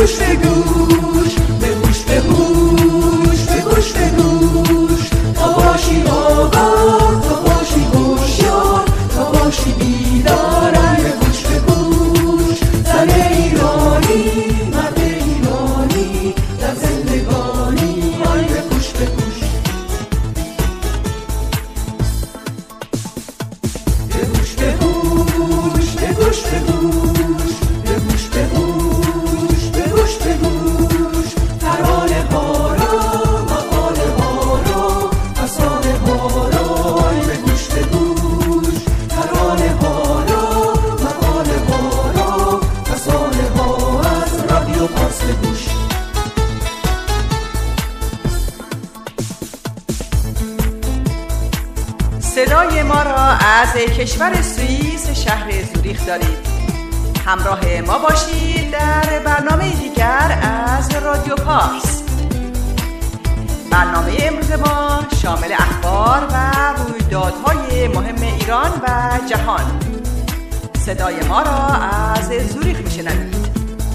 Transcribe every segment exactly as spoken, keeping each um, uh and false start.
گوش به گوش، به گوش به گوش، به گوش به گوش، تا باشی آگاه، تا باشی هوشیار، تا باشی بیدار. ای به گوش به گوش، زن ایرانی، مرد ایرانی، در زندگانی. ای به گوش به گوش، به گوش به گوش، به گوش به گوش، به گوش به گوش، به گوش به گوش، ترانه ها را، مقاله ها را، افسانه ها را. ای به گوش به گوش، ترانه ها را، مقاله ها را، افسانه ها از رادیو پارس به گوش. صدای ما را از کشور سوئیس شهر زوریخ دارید. همراه ما باشید در برنامه دیگر از رادیو پارس. برنامه امروز ما شامل اخبار و رویدادهای مهم ایران و جهان. صدای ما را از زوریخ میشنوید.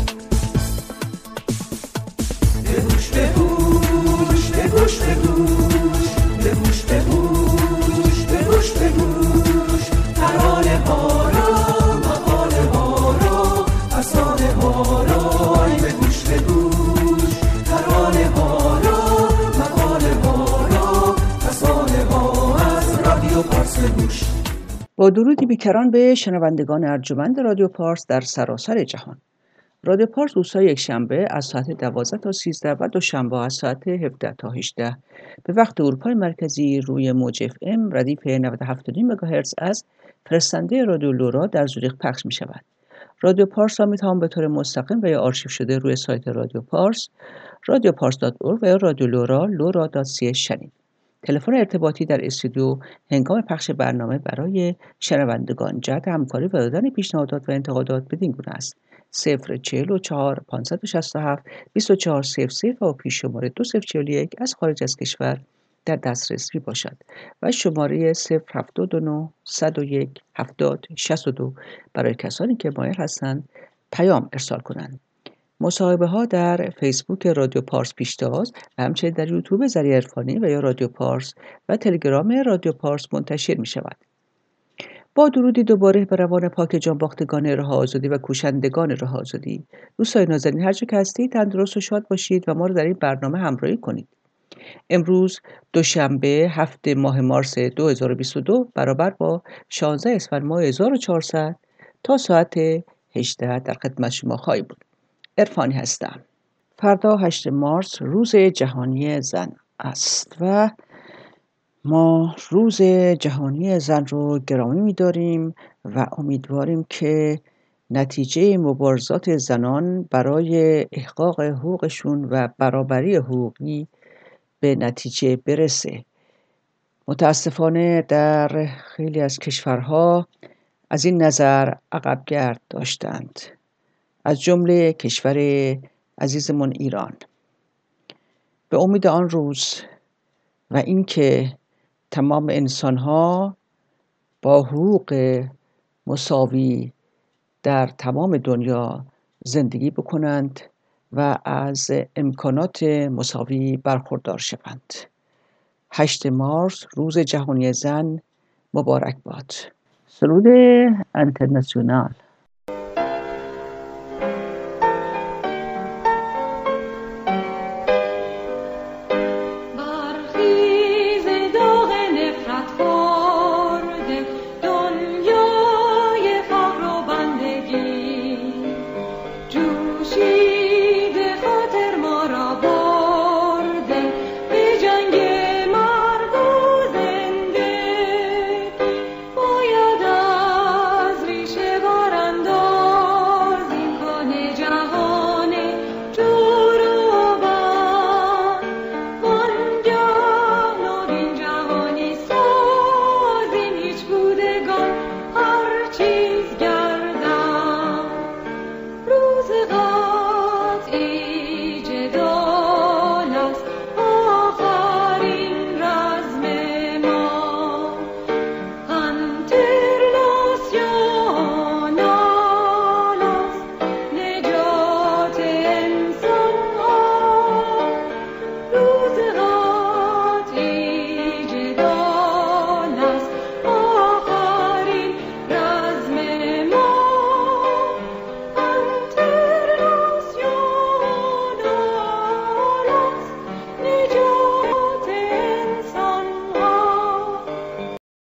به گوش به گوش، به گوش به گوش، به گوش به گوش، به گوش به گوش، ترانه ها را، مقاله ها را، افسانه ها را. ای به گوش به گوش، ترانه ها را، مقاله ها را، افسانه ها از رادیو پارس به گوش. با درودی بیکران به شنوندگان ارجمند رادیو پارس در سراسر جهان. رادیو پارس روزهای یکشنبه از ساعت دوازده تا سیزده و دوشنبه از ساعت هفده تا هجده به وقت اروپای مرکزی روی موج اف ام ردیف نود و هفت و نیم مگاهرتز از فرستنده رادیو لورا در زوریخ پخش می شود. رادیو پارس را می توان به طور مستقیم و یا آرشیو شده روی سایت رادیو پارس، رادیو پارس دات اورگ و یا رادیو لورا، لورا دات سی شنید. تلفن ارتباطی در استودیو هنگام پخش برنامه برای شنوندگان جهت همکاری و دادن پیشنهادات و انتقادات بدین گونه است: صفر چهل و چهار پانصد و شصت و هفت بیست و چهار صفر صفر و پیش شماره دو صفر چهل و یک از خارج از کشور در دسترس می باشد و شماره صفر هفتاد و نه صد و یک هفتاد شصت و دو برای کسانی که مایل هستند پیام ارسال کنند. مصاحبه ها در فیسبوک رادیو پارس پیشتاز و همچنین در یوتیوب ذریعه عرفانی و یا رادیو پارس و تلگرام رادیو پارس منتشر می شود. با درودی دوباره به روان پاک جانباختگان راه آزادی و کوشندگان راه آزادی. دوستان نازنین، هر جا که هستید تندرست و شاد باشید و ما رو در این برنامه همراهی کنید. امروز دوشنبه هفت ماه مارس دو هزار و بیست و دو برابر با شانزده اسفند ماه هزار و چهارصد تا ساعت هجده در خدمت شما خواهیم بود. عرفانی هستم. فردا هشت مارس روز جهانی زن است و ما روز جهانی زن رو گرامی می‌داریم و امیدواریم که نتیجه مبارزات زنان برای احقاق حقوقشون و برابری حقوقی به نتیجه برسه. متاسفانه در خیلی از کشورها از این نظر عقبگرد داشتند، از جمله کشور عزیزمون ایران. به امید آن روز و اینکه تمام انسان‌ها با حقوق مساوی در تمام دنیا زندگی بکنند و از امکانات مساوی برخوردار شوند. هشت مارس روز جهانی زن مبارک باد. سرود انترناسیونال. باید از ریشه برم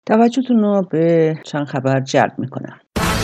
توجهتون رو به چند خبر جلب میکنم.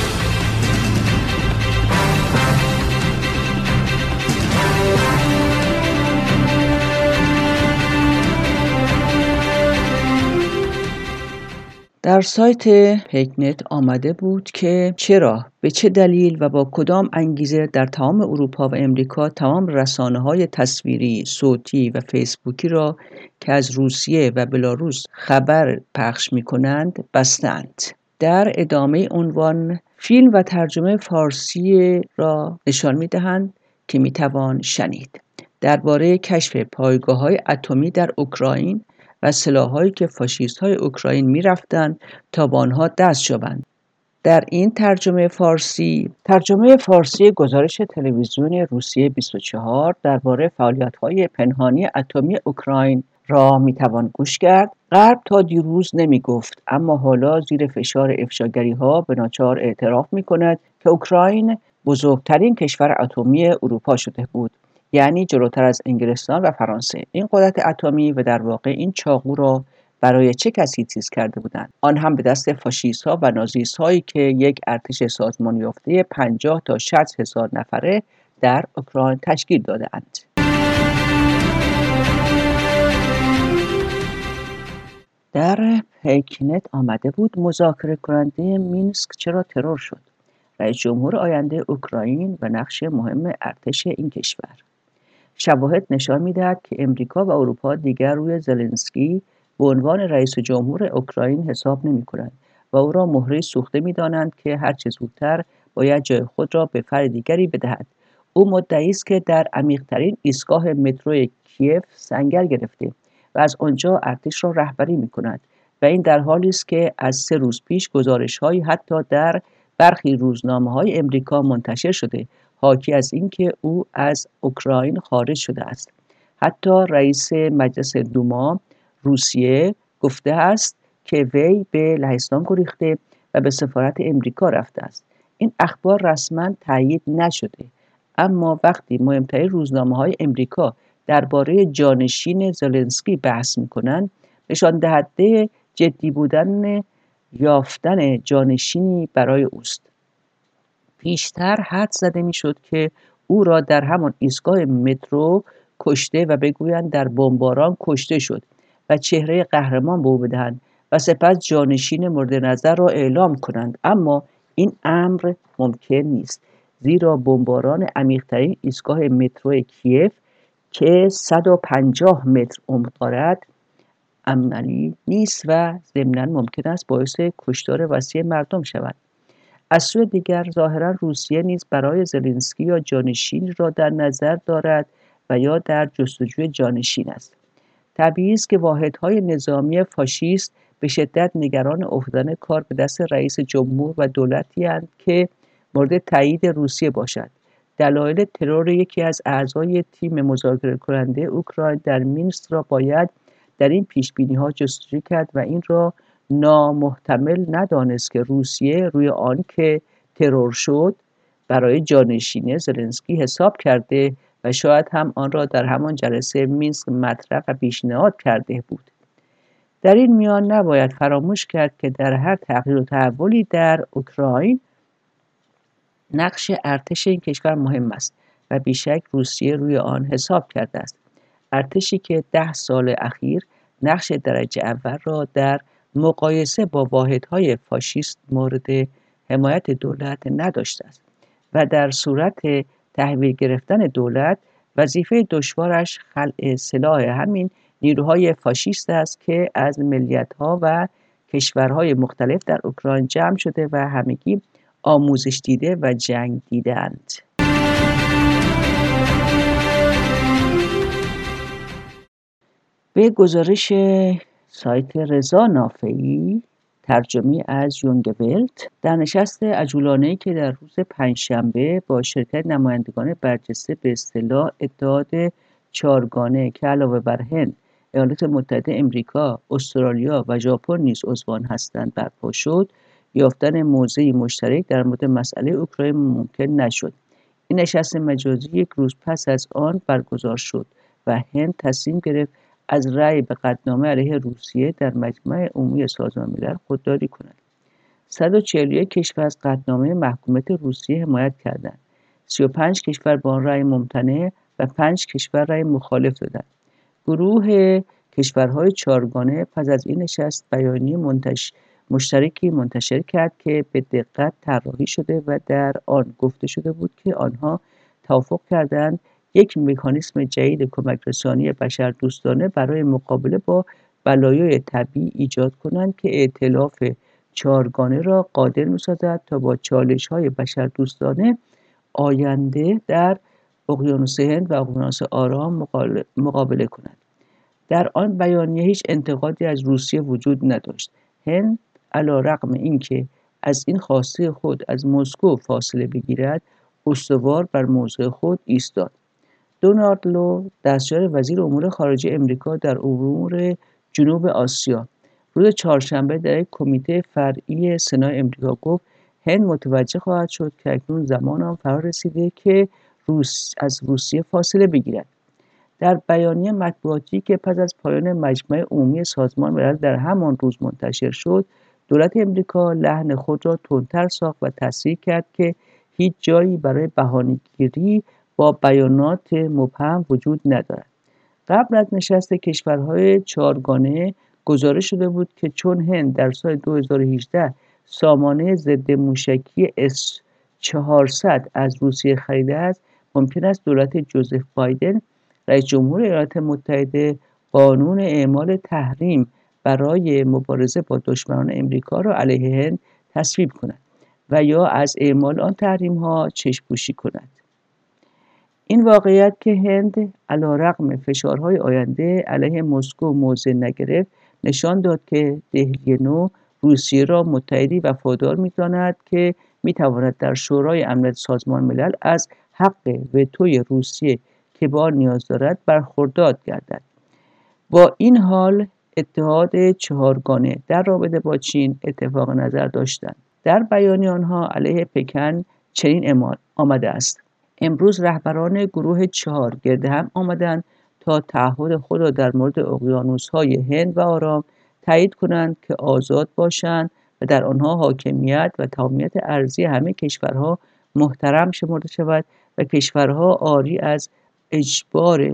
در سایت پیکنت آمده بود که چرا، به چه دلیل و با کدام انگیزه در تمام اروپا و امریکا تمام رسانه‌های تصویری، صوتی و فیسبوکی را که از روسیه و بلاروس خبر پخش می‌کنند بستند. در ادامه عنوان فیلم و ترجمه فارسی را نشان می‌دهند که می‌توان شنید. درباره کشف پایگاه‌های اتمی در اوکراین و سلاح‌هایی که فاشیست‌های اوکراین می‌رفتند تا به آنها دست یابند. در این ترجمه فارسی ترجمه فارسی گزارش تلویزیون روسیه بیست و چهار درباره فعالیت‌های پنهانی اتمی اوکراین را می‌توان گوش کرد. غرب تا دیروز نمی‌گفت، اما حالا زیر فشار افشاگری‌ها به ناچار اعتراف می‌کند که اوکراین بزرگترین کشور اتمی اروپا شده بود، یعنی جلوتر از انگلستان و فرانسه. این قدرت اتمی و در واقع این چاقو را برای چه کسی تیز کرده بودند؟ آن هم به دست فاشیست‌ها و نازیست‌هایی که یک ارتش سازمان یافته پنجاه تا شصت هزار نفره در اوکراین تشکیل داده‌اند. در پیکنت آمده بود مذاکره کننده مینسک چرا ترور شد؟ رئیس جمهور آینده اوکراین و نقش مهم ارتش این کشور. شواهد نشان می‌دهد که امریکا و اروپا دیگر روی زلنسکی به عنوان رئیس جمهور اوکراین حساب نمی‌کنند و او را مهره سوخته می‌دانند که هر چه زودتر باید جای خود را به فرد دیگری بدهد. او مدعی است که در عمیق‌ترین ایستگاه مترو کیف سنگر گرفته و از آنجا ارتش را رهبری می‌کند و این در حالی است که از سه روز پیش گزارش‌هایی حتی در برخی روزنامه‌های امریکا منتشر شده حاکی از اینکه او از اوکراین خارج شده است. حتی رئیس مجلس دوما روسیه گفته است که وی به لهستان گریخته و به سفارت امریکا رفته است. این اخبار رسما تایید نشده، اما وقتی مهمترین روزنامه‌های امریکا درباره جانشین زلنسکی بحث می‌کنند، نشان دهنده جدی بودن یافتن جانشینی برای اوست. پیشتر حدس زده میشد که او را در همان ایستگاه مترو کشته و بگویند در بمباران کشته شد و چهره قهرمان به او بدهند و سپس جانشین مورد نظر را اعلام کنند، اما این امر ممکن نیست، زیرا بمباران عمیق‌ترین ایستگاه مترو کیف که صد و پنجاه متر عمق دارد عملی نیست و ضمناً ممکن است باعث کشتار وسیع مردم شود. از سوی دیگر ظاهرا روسیه نیز برای زلنسکی یا جانشین را در نظر دارد و یا در جستجوی جانشین است. طبیعی است که واحدهای نظامی فاشیست به شدت نگران افتادن کار به دست رئیس جمهور و دولتی اند که مورد تایید روسیه باشد. دلایل ترور یکی از اعضای تیم مذاکره کننده اوکراین در مینسک را باید در این پیش‌بینی‌ها جستجو کرد و این را نامحتمل ندانست که روسیه روی آن که ترور شد برای جانشینی زلنسکی حساب کرده و شاید هم آن را در همان جلسه مینسک مطرح و پیشنهاد کرده بود. در این میان نباید فراموش کرد که در هر تغییر و تحولی در اوکراین نقش ارتش این کشور مهم است و بیشک روسیه روی آن حساب کرده است. ارتشی که ده سال اخیر نقش درجه اول را در مقایسه با واحدهای فاشیست مورد حمایت دولت نداشته است و در صورت تحویل گرفتن دولت وظیفه دشوارش خلع سلاح همین نیروهای فاشیست است که از ملیت‌ها و کشورهای مختلف در اوکراین جمع شده و همگی آموزش دیده و جنگ دیده‌اند. به گزارش سایت رضا نافعی ترجمه از یونگ ولت، در نشست عجولانه‌ای که در روز پنجشنبه با شرکت نمایندگان برجسته به اصطلاح اتحاد چهارگانه که علاوه بر هند، ایالات متحده امریکا، استرالیا و ژاپن نیز عضوان هستند برپا شد، یافتن موضعی مشترک در مورد مسئله اوکراین ممکن نشد. این نشست مجازی یک روز پس از آن برگزار شد و هند تصمیم گرفت از رأی به قطعنامه علیه روسیه در مجمع عمومی سازمان ملل خودداری کند. صد و چهل و یک کشور از قطعنامه محکومیت روسیه حمایت کردند. سی و پنج کشور با آن رأی ممتنع و پنج کشور رأی مخالف دادند. گروه کشورهای چهارگانه پس از این نشست بیانیه منتش... مشترکی منتشر کرد که به دقت طراحی شده و در آن گفته شده بود که آنها توافق کردند یک مکانیزم جدید کمک رسانی بشردوستانه برای مقابله با بلایای طبیعی ایجاد کنند که ائتلاف چهارگانه را قادر می‌سازد تا با چالش‌های بشردوستانه آینده در اقیانوس هند و اقیانوس آرام مقابله کند. در آن بیانیه هیچ انتقادی از روسیه وجود نداشت. هند علی‌رغم اینکه از این خواسته خود از مسکو فاصله بگیرد، استوار بر موضع خود ایستاد. دونالد لو، دستیار وزیر امور خارجه امریکا در امور جنوب آسیا، روز چهارشنبه در یک کمیته فرعی سنای امریکا گفت هند متوجه خواهد شد که اکنون زمان آن فرا رسیده که روس از روسیه فاصله بگیرد. در بیانیه مطبوعاتی که پس از پایان مجمع عمومی سازمان ملل در همان روز منتشر شد، دولت امریکا لحن خود را تندتر ساخت و تصریح کرد که هیچ جایی برای بهانه‌گیری با بیانات مبهم وجود ندارد. قبل از نشست کشورهای چهارگانه گزارش شده بود که چون هند در سال دو هزار و هجده سامانه ضد موشکی اس چهارصد از روسیه خریده است، ممکن است دولت جوزف بایدن رئیس جمهور ایالات متحده قانون اعمال تحریم برای مبارزه با دشمنان امریکا را علیه هند تصویب کند و یا از اعمال آن تحریم‌ها چشم‌پوشی کند. این واقعیت که هند علی‌رغم فشارهای آینده علیه مسکو موضع نگرفت، نشان داد که دهلی نو روسیه را متحدی وفادار می‌داند که می‌تواند در شورای امنیت سازمان ملل از حق وتوی روسیه که به آن نیاز دارد برخوردار گردد. با این حال اتحاد چهارگانه در رابطه با چین اتفاق نظر داشتند. در بیانیه آنها علیه پکن چنین آمده است: امروز رهبران گروه چهار گرد هم آمدند تا تعهد خود را در مورد اقیانوس‌های هند و آرام تایید کنند که آزاد باشند و در آنها حاکمیت و تمامیت ارضی همه کشورها محترم شمرده شود و کشورها عاری از اجبار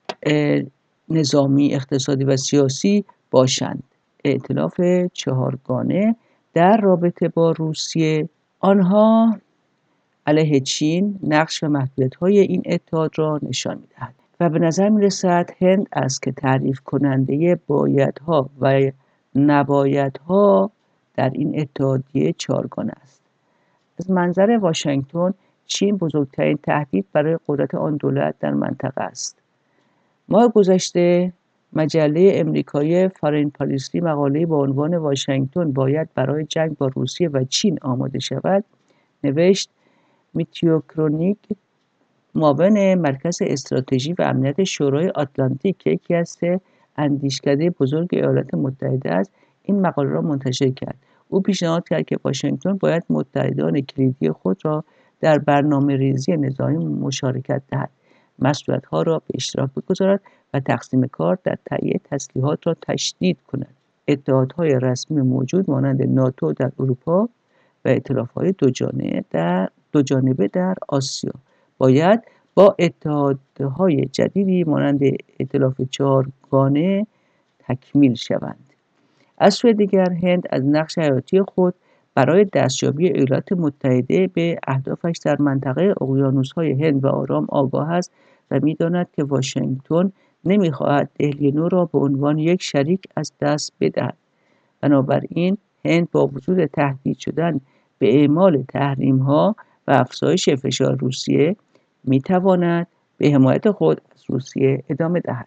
نظامی، اقتصادی و سیاسی باشند. ائتلاف چهارگانه در رابطه با روسیه، آنها علیه چین نقش و محدودیت‌های این اتحاد را نشان می‌دهد و به نظر می‌رسد هند است که تعریف کننده بایدها و نبایدها در این اتحادیه چهارگانه است. از منظر واشنگتن، چین بزرگترین تهدید برای قدرت آن دولت در منطقه است. ماه گذشته مجله امریکایی فارین پالیسی مقاله‌ای با عنوان واشنگتن باید برای جنگ با روسیه و چین آماده شود نوشت: میتیو کرونیک، معاون مرکز استراتژی و امنیت شورای آتلانتیک که یکی از سه اندیشکده بزرگ ایالات متحده است، این مقاله را منتشر کرد. او پیشنهاد کرد که واشنگتن باید متحدان کلیدی خود را در برنامه‌ریزی نظامی مشارکت دهد، مسئولیت‌ها را به اشتراک بگذارد و تقسیم کار در تهیه تسلیحات را تشدید کند. اتحادهای رسمی موجود مانند ناتو در اروپا و ائتلاف‌های دوجانبه در دوجانبه در آسیا باید با اتحادهای جدیدی مانند ائتلاف چهارگانه تکمیل شوند. از سوی دیگر هند از نقش حیاتی خود برای دستیابی ایالات متحده به اهدافش در منطقه اقیانوس‌های هند و آرام آگاه است و می‌داند که واشنگتن نمی‌خواهد دهلی نو را به عنوان یک شریک از دست بدهد. بنابراین هند با وجود تهدید شدن به اعمال تحریم‌ها و افزایش فشار روسیه می‌تواند به حمایت خود از روسیه ادامه دهد.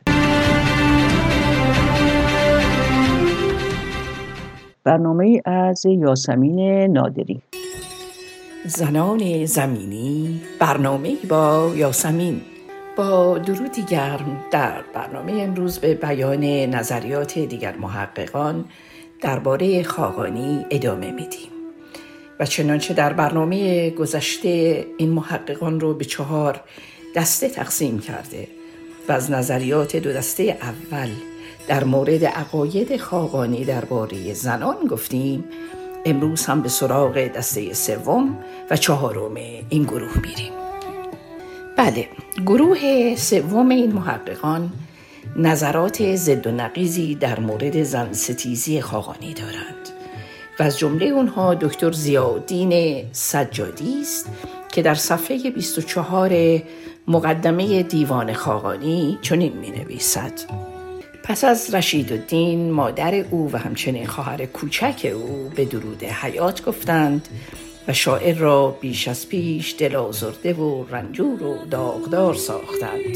برنامه‌ای از یاسمین نادری. زنان زمینی، برنامه‌ای با یاسمین. با درودی گرم در برنامه امروز به بیان نظریات دیگر محققان درباره خاقانی ادامه میدیم. و چنانچه در برنامه گذشته این محققان رو به چهار دسته تقسیم کرده و از نظریات دو دسته اول در مورد عقاید خاقانی درباره زنان گفتیم، امروز هم به سراغ دسته سوم و چهارم این گروه میریم. بله، گروه سوم این محققان نظرات ضد و نقیضی در مورد زن ستیزی خاقانی دارند و از جمله اونها دکتر ضیاءالدین سجادی است که در صفحه بیست و چهار مقدمه دیوان خاقانی چنین می نویسد: پس از رشیدالدین مادر او و همچنین خواهر کوچک او به درود حیات گفتند و شاعر را بیش از پیش دل آزرده و رنجور و داغدار ساختند.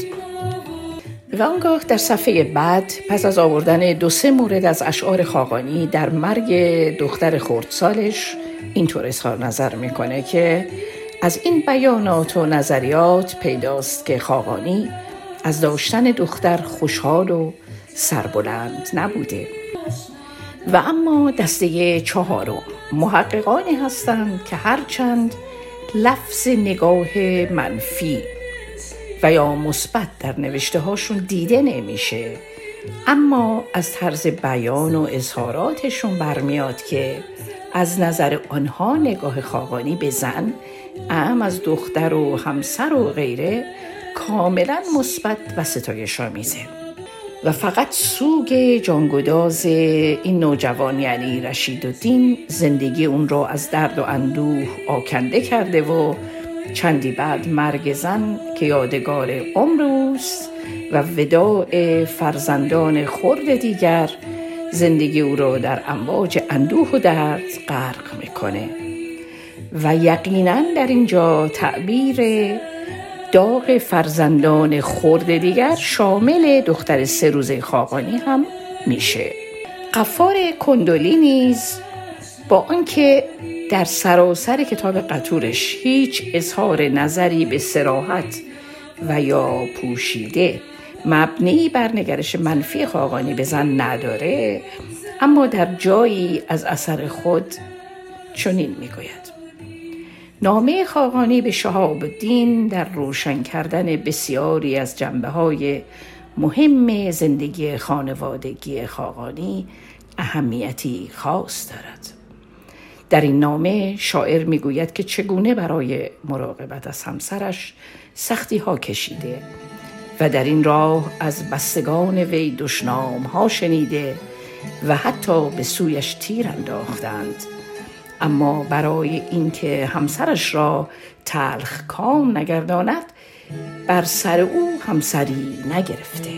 و آنگاه در صفحه بعد پس از آوردن دو سه مورد از اشعار خاقانی در مرگ دختر خردسالش اینطور اظهار نظر میکنه که از این بیانات و نظریات پیداست که خاقانی از داشتن دختر خوشحال و سربلند نبوده. و اما دسته چهارم محققانی هستند که هرچند لفظ نگاه منفی و یا مثبت در نوشته هاشون دیده نمیشه، اما از طرز بیان و اظهاراتشون برمیاد که از نظر آنها نگاه خاقانی به زن، اعم از دختر و همسر و غیره، کاملا مثبت و ستایش‌آمیزه و فقط سوگ جانگداز این نوجوان یعنی رشیدالدین زندگی اون را از درد و اندوه آکنده کرده و چندی بعد مرگ زن که یادگار عمر اوست و وداع فرزندان خرد دیگر زندگی او را در امواج اندوه و درد غرق میکنه. و یقینا در اینجا تعبیر داغ فرزندان خرد دیگر شامل دختر سه روزه خاقانی هم میشه. غفار کندلی نیز با آنکه در سراسر کتاب قطورش هیچ اظهار نظری به صراحت و یا پوشیده مبنی بر نگرش منفی خاقانی به زن نداره، اما در جایی از اثر خود چنین میگوید: نامه خاقانی به شهاب الدین در روشن کردن بسیاری از جنبه‌های مهم زندگی خانوادگی خاقانی اهمیتی خاص دارد. در این نامه شاعر میگوید که چگونه برای مراقبت از همسرش سختی ها کشیده و در این راه از بستگان وی دشنام ها شنیده و حتی به سویش تیر انداختند، اما برای اینکه همسرش را تلخ کام نگرداند بر سر او همسری نگرفته.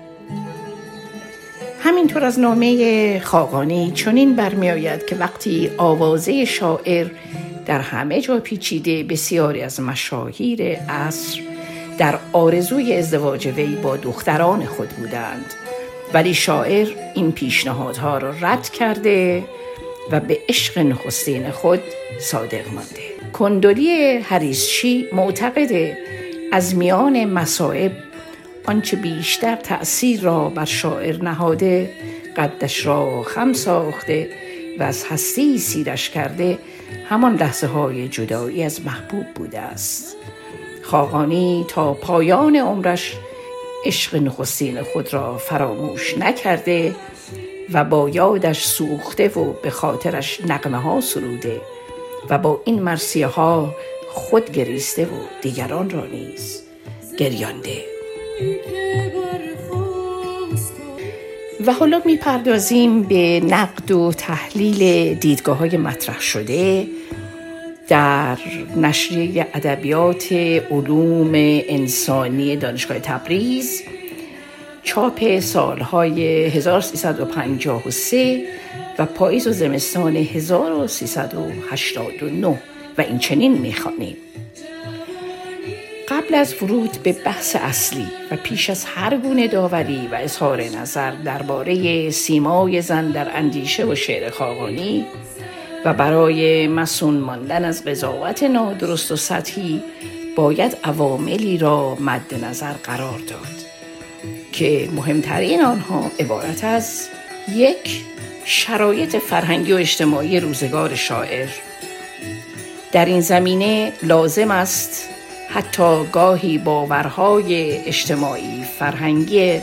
همینطور از نامه خاقانی چنین برمی آید که وقتی آوازه شاعر در همه جا پیچیده، بسیاری از مشاهیر عصر در آرزوی ازدواج وی با دختران خود بودند، ولی شاعر این پیشنهادها را رد کرده و به عشق نخستین خود صادق مانده. کندلی حریصچی معتقده از میان مصائب آنچه بیشتر تأثیر را بر شاعر نهاده، قدش را خم ساخته و از هستی سیرش کرده، همان لحظه های جدایی از محبوب بوده است. خاقانی تا پایان عمرش عشق نخستین خود را فراموش نکرده و با یادش سوخته و به خاطرش نغمه ها سروده و با این مرثیه ها خود گریسته و دیگران را نیز گریانده. و حالا میپردازیم به نقد و تحلیل دیدگاه های مطرح شده در نشریه ادبیات علوم انسانی دانشگاه تبریز، چاپ سالهای هزار و سیصد و پنجاه و سه و پاییز و زمستان هزار و سیصد و هشتاد و نه و این چنین میخوانیم: قبل از ورود به بحث اصلی و پیش از هر گونه داوری و اظهار نظر درباره سیمای زن در اندیشه و شعر خاقانی و برای مصون ماندن از قضاوت نادرست و سطحی، باید عواملی را مد نظر قرار داد که مهمترین آنها عبارت از: یک، شرایط فرهنگی و اجتماعی روزگار شاعر. در این زمینه لازم است حتی گاهی باورهای اجتماعی فرهنگی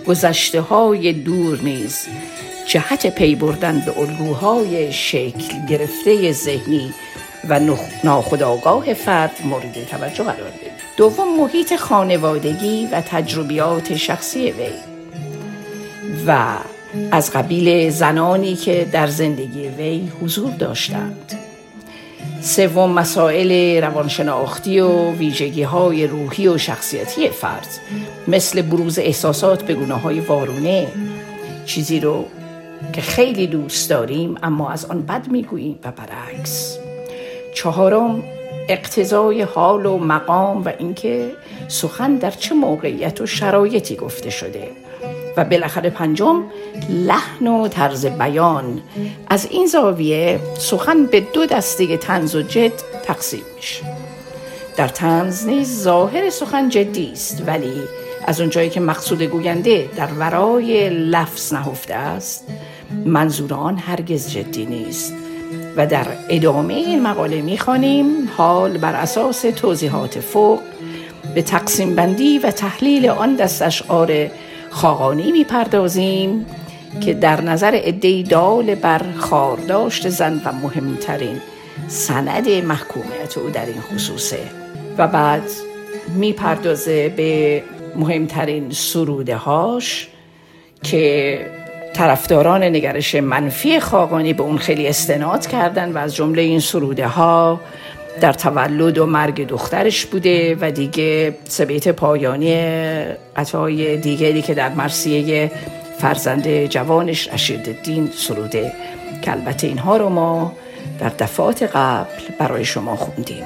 گذشته های دور نیز جهت پی بردن به الگوهای شکل گرفته ذهنی و ناخودآگاه فرد مورد توجه قرار بدیم. دوم، محیط خانوادگی و تجربیات شخصی وی و از قبیل زنانی که در زندگی وی حضور داشتند. سوم، مسائل روانشناختی و ویژگی‌های روحی و شخصیتی فرد، مثل بروز احساسات به گونه‌های وارونه، چیزی رو که خیلی دوست داریم اما از آن بد میگوییم و برعکس. چهارم، اقتضای حال و مقام و اینکه سخن در چه موقعیت و شرایطی گفته شده. و بالاخره پنجم، لحن و طرز بیان. از این زاویه سخن به دو دسته طنز و جد تقسیم میشه. در طنز نیز ظاهر سخن جدی است، ولی از اونجایی که مقصود گوینده در ورای لفظ نهفته است، منظور آن هرگز جدی نیست. و در ادامه این مقاله میخوانیم حال بر اساس توضیحات فوق به تقسیم بندی و تحلیل آن دست اشعار خاقانی میپردازیم که در نظر عده‌ای دال بر خارداشت زن و مهمترین سند محکومیت او در این خصوصه. و بعد میپردازه به مهمترین سروده هاش که طرفداران نگرش منفی خاقانی به اون خیلی استناد کردن و از جمله این سروده ها در تولد و مرگ دخترش بوده و دیگه سه بیت پایانی قطعای دیگری که در مرثیه فرزند جوانش رشیدالدین سروده که البته اینها رو ما در دفعات قبل برای شما خوندیم.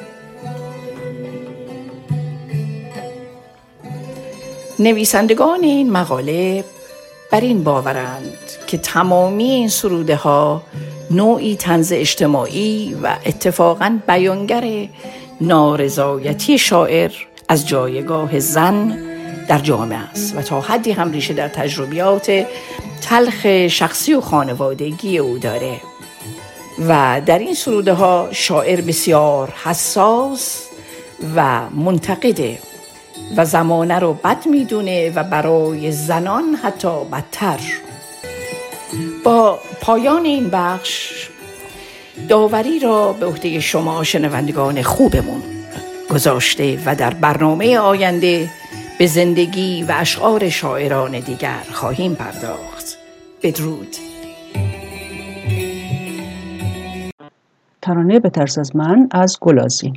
نویسندگان این مقاله بر این باورند که تمامی این سروده ها نوعی طنز اجتماعی و اتفاقاً بیانگر نارضایتی شاعر از جایگاه زن در جامعه است و تا حدی هم ریشه در تجربیات تلخ شخصی و خانوادگی او داره. و در این سروده ها شاعر بسیار حساس و منتقده و زمانه رو بد میدونه و برای زنان حتی بدتر. با پایان این بخش داوری را به عهده شما شنوندگان خوبمون گذاشته و در برنامه آینده به زندگی و اشعار شاعران دیگر خواهیم پرداخت. بدرود. ترانه بترس از من از گلازی.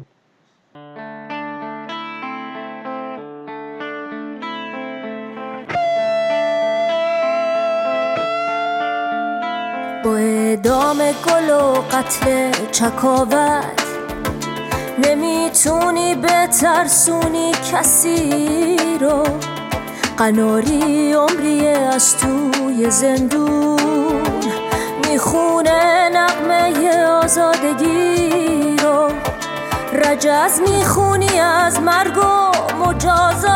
با اعدام گل و قتل چکاوت نمیتونی بترسونی کسی رو، قناری عمریه از توی زندون میخونه نغمه آزادگی رو، رجز میخونی از مرگ و مجازات،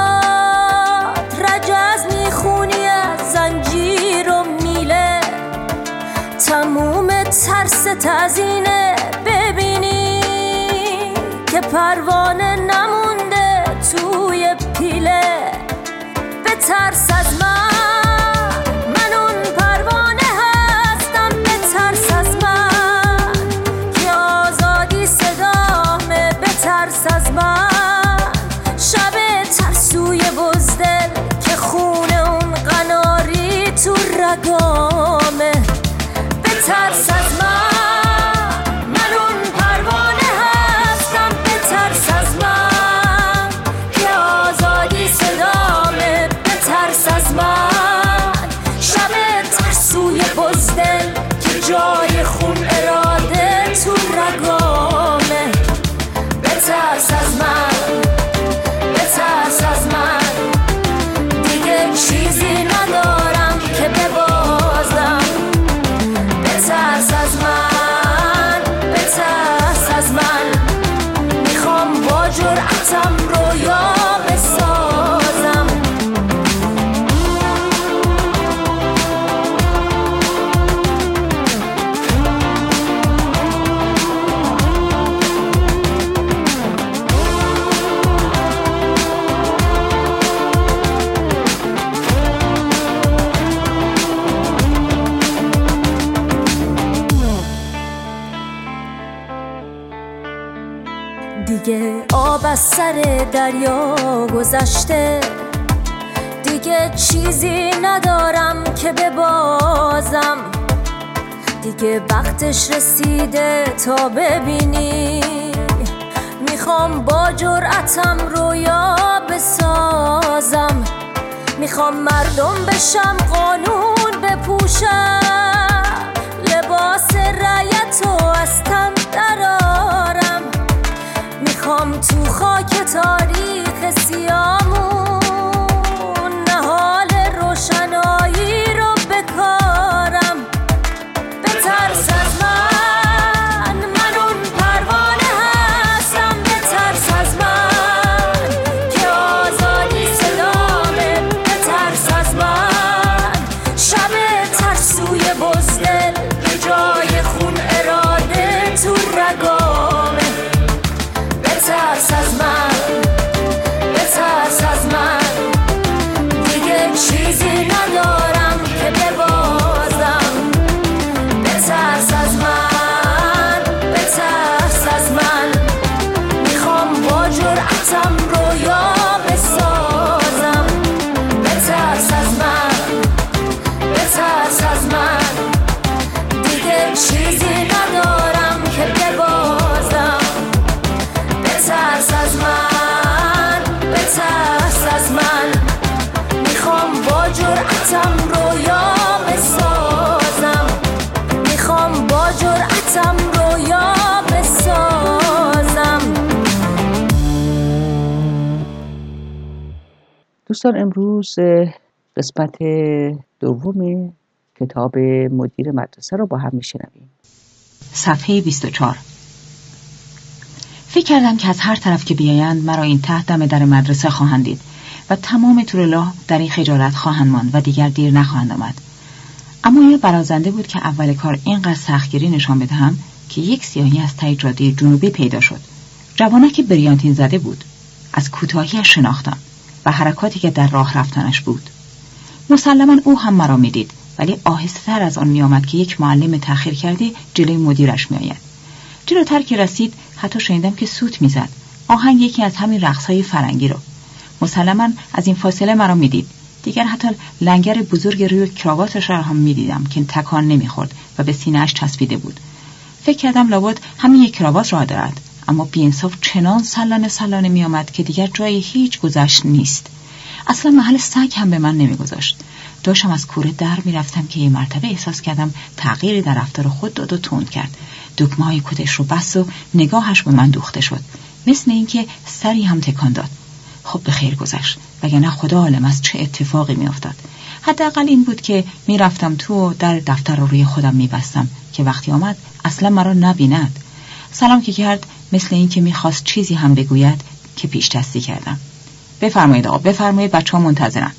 رجز میخونی از زنجیر و میله، تموم ترست از اینه ببینی که پروانه نمونده توی پیله. بترس از من، من اون پروانه هستم، بترس از من که آزادی صدامه، بترس از من شب ترسوی بزدل که خونه اون قناری تو رگامه. بترس از من، من اون پروانه هستم، بترس از من که آزادی صدامه، بترس از من شب ترسوی بزدل که جای خون اراده تو رگامه. بترس از من، بترس از من، دیگه چیزی ندارم که ببارم آب از سر دریا گذشته، دیگه چیزی ندارم که ببازم، دیگه وقتش رسیده تا ببینی. میخوام با جرأتم رویا بسازم، میخوام مردم بشم، قانون بپوشم، لباس رعیتو از تن درارم، میخوام تو خاک تاریخ سیامون نهال روشنایی رو بکارم. بترس از من، من اون پروانه هستم، بترس از من که آزادی صدامه، بترس از من شب ترسوی بزدل به جای خون اراده تو رگامه. بترس از من، بترس از من، دیگه چیزی ندارم که ببازم. بترس از من، بترس از من، میخوام با جرأتم رویا بسازم. بترس از من، بترس از من، دیگه چیزی ندارم که ببازم. بترس از من، بترس از من، میخوام با جرأتم رویا بسازم، میخوام با جرأتم رویا بسازم. دوستان امروز قسمت دوم کتاب مدیر مدرسه رو با هم میشنویم. صفحه بیست و چهار. فکر کردم که از هر طرف که بیایند مرا این ته دم در مدرسه خواهند دید و تمام طول راه در این خجالت خواهند ماند و دیگر دیر نخواهند آمد. اما یه برازنده بود که اول کار اینقدر سختگیری نشان بدهم که یک سیاهی از ته جاده جنوبی پیدا شد. جوانک بریانتین زده بود. از کوتاهیش شناختم و حرکاتی که در راه رفتنش بود. مسلماً او هم مرا میدید، ولی آهسته‌تر از آن میآمد که یک معلم تأخیر کرده جلوی مدیرش میآید. جلوتر که رسید حتی شنیدم که سوت میزد، آهنگ یکی از همین رقص‌های فرنگی رو. مسلماً از این فاصله مرا میدید. دیگر حتی لنگر بزرگ روی کراواتش را هم میدیدم که تکان نمیخورد و به سینه‌اش چسبیده بود. فکر کردم لابد همین یک کراوات را دارد، اما بی‌انصاف چنان سلانه سلانه میآمد که دیگر جای هیچ گذشت نیست. اصلا محل سگ هم به من نمیگذاشت. داشتم از کوره در میرفتم که یه مرتبه احساس کردم تغییری در رفتار خود داد و تند کرد. دکمه‌های کتش رو بست و نگاهش به من دوخته شد، مثل اینکه سری هم تکان داد. خب به خیر گذشت، وگرنه خدا عالم از چه اتفاقی میافتاد. حداقل این بود که میرفتم تو و در دفتر رو روی خودم میبستم که وقتی آمد اصلا مرا نبیند. سلام که کرد، مثل اینکه میخواست چیزی هم بگوید که پیش دستی کردم. بفرمایید آقا، بفرمایید، بچه‌ها منتظرن.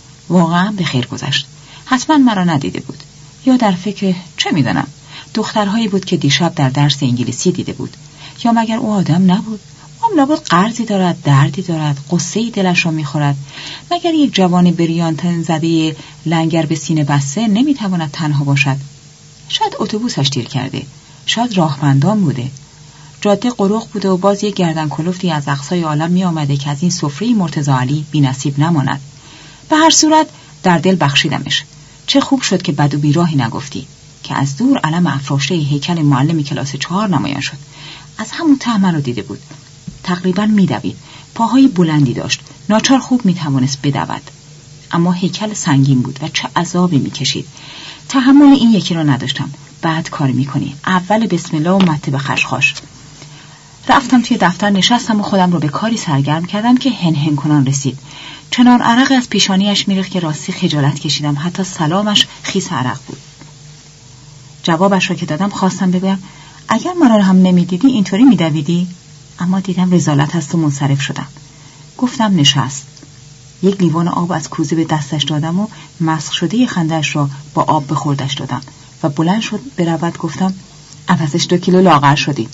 واقعا به خیر گذشت. حتما مرا ندیده بود، یا در فکر چه میدانم دخترهایی بود که دیشب در درس انگلیسی دیده بود. یا مگر او آدم نبود؟ هم لابد قرضی دارد، دردی دارد، قصه‌ای دلش را میخورد. مگر یک جوان بریانتن زده لنگر به سینه بسته نمیتواند تنها باشد؟ شاید اتوبوسش دیر کرده، شاید راهبندان بوده، جاده قروق بوده و باز یک گردن کلفتی از اقصای عالم می آمده که از این سفره مرتضی علی بی نصیب نماند. به هر صورت در دل بخشیدمش. چه خوب شد که بد و بیراهی نگفتی، که از دور علم افراشته هیکل معلم کلاس چهار نمایان شد. از همون ته من رو دیده بود. تقریبا میدوید، پاهای بلندی داشت، ناچار خوب میتوانست بدود، اما هیکل سنگین بود و چه عذابی میکشید. تحمل این یکی را نداشتم. بعد کار میکنی، اول بسم الله و مته به خشخاش. رفتم توی دفتر نشستم و خودم رو به کاری سرگرم کردم که هن هن کنان رسید. چنان عرق از پیشانیش میریخت که راستی خجالت کشیدم، حتی سلامش خیس عرق بود. جوابش را که دادم خواستم بگویم اگر مرا هم نمیدیدی اینطوری میدویدی، اما دیدم رسالت هست و منصرف شدم. گفتم نشست. یک لیوان آب از کوزه به دستش دادم و مسخ شده خنده‌اش را با آب به خوردش دادم و بلند شد برود. گفتم عوضش دو کیلو لاغر شدی.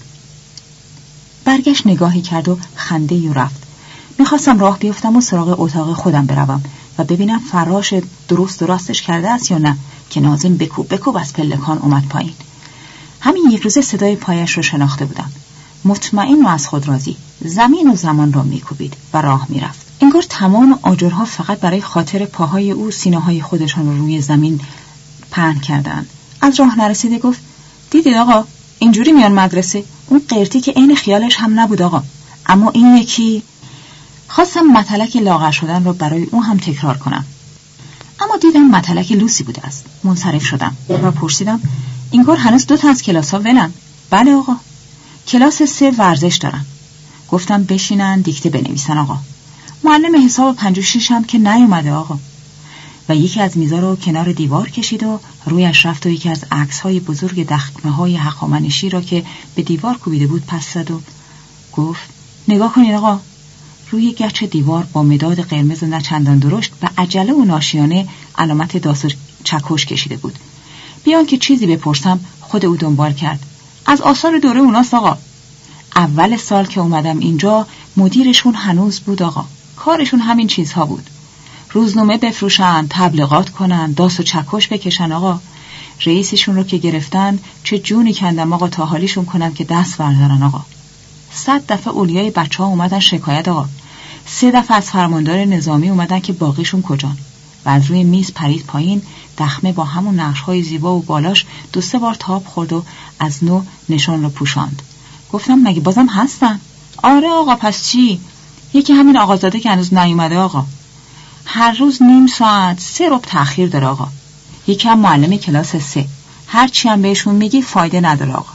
برگشت نگاهی کرد و خنده ی رفت. میخواستم راه بیفتم و سراغ اتاق خودم بروم و ببینم فراش درست درستش کرده است یا نه، که ناظم بکوب بکوب از پلکان اومد پایین. همین یک روزه صدای پایش رو شناخته بودم. مطمئن و از خود راضی زمین و زمان را میکوبید و راه میرفت. انگار تمام آجرها فقط برای خاطر پاهای او سینه‌های خودشان رو روی زمین پهن کردند. از راه نرسیده گفت دیدید آقا اینجوری میان مدرسه؟ اون قرتی که عین خیالش هم نبود آقا، اما این یکی. خواستم متلک لاغر شدن رو برای اون هم تکرار کنم، اما دیدم متلک لوسی بوده است. منصرف شدم و پرسیدم انگار هنوز دو تا از کلاس ها ولن. بله آقا، کلاس سه ورزش دارن. گفتم بشینن دیکته بنویسن آقا. معلم حساب پنج و شیش هم که نیومده آقا. و یکی از میزا رو کنار دیوار کشید و رویش رفت و یکی از عکس‌های بزرگ دخمه‌های هخامنشی را که به دیوار کوبیده بود پس زد و گفت نگاه کنید آقا. روی گچ دیوار با مداد قرمز نه چندان درشت و عجله و ناشیانه علامت داس و چکش کشیده بود. بیان که چیزی بپرسم خود او دنبال کرد. از آثار دوره اوناست آقا. اول سال که اومدم اینجا مدیرشون هنوز بود آقا. کارشون همین چیزها بود. روزنامه بفروشن، تبلیغات کنن، داس و چکش بکشن آقا. رئیسشون رو که گرفتن چه جونی کندم آقا تا حالیشون کنم که دست بردارن آقا. صد دفعه اولیای بچه ها اومدن شکایت آقا. سه دفعه از فرماندار نظامی اومدن که باقیشون کجان. و از روی میز پرید پایین، دخمه با همون نقش‌های زیبا و بالاش دو سه بار تاب خورد و از نو نشان رو پوشاند. گفتم مگه بازم هستن؟ آره آقا پس چی؟ یکی همین آقازاده که هنوز نیومده آقا. هر روز نیم ساعت سه ربع تأخیر داره آقا. یکی هم معلم کلاس سه. هر چی هم بهشون میگی فایده نداره آقا.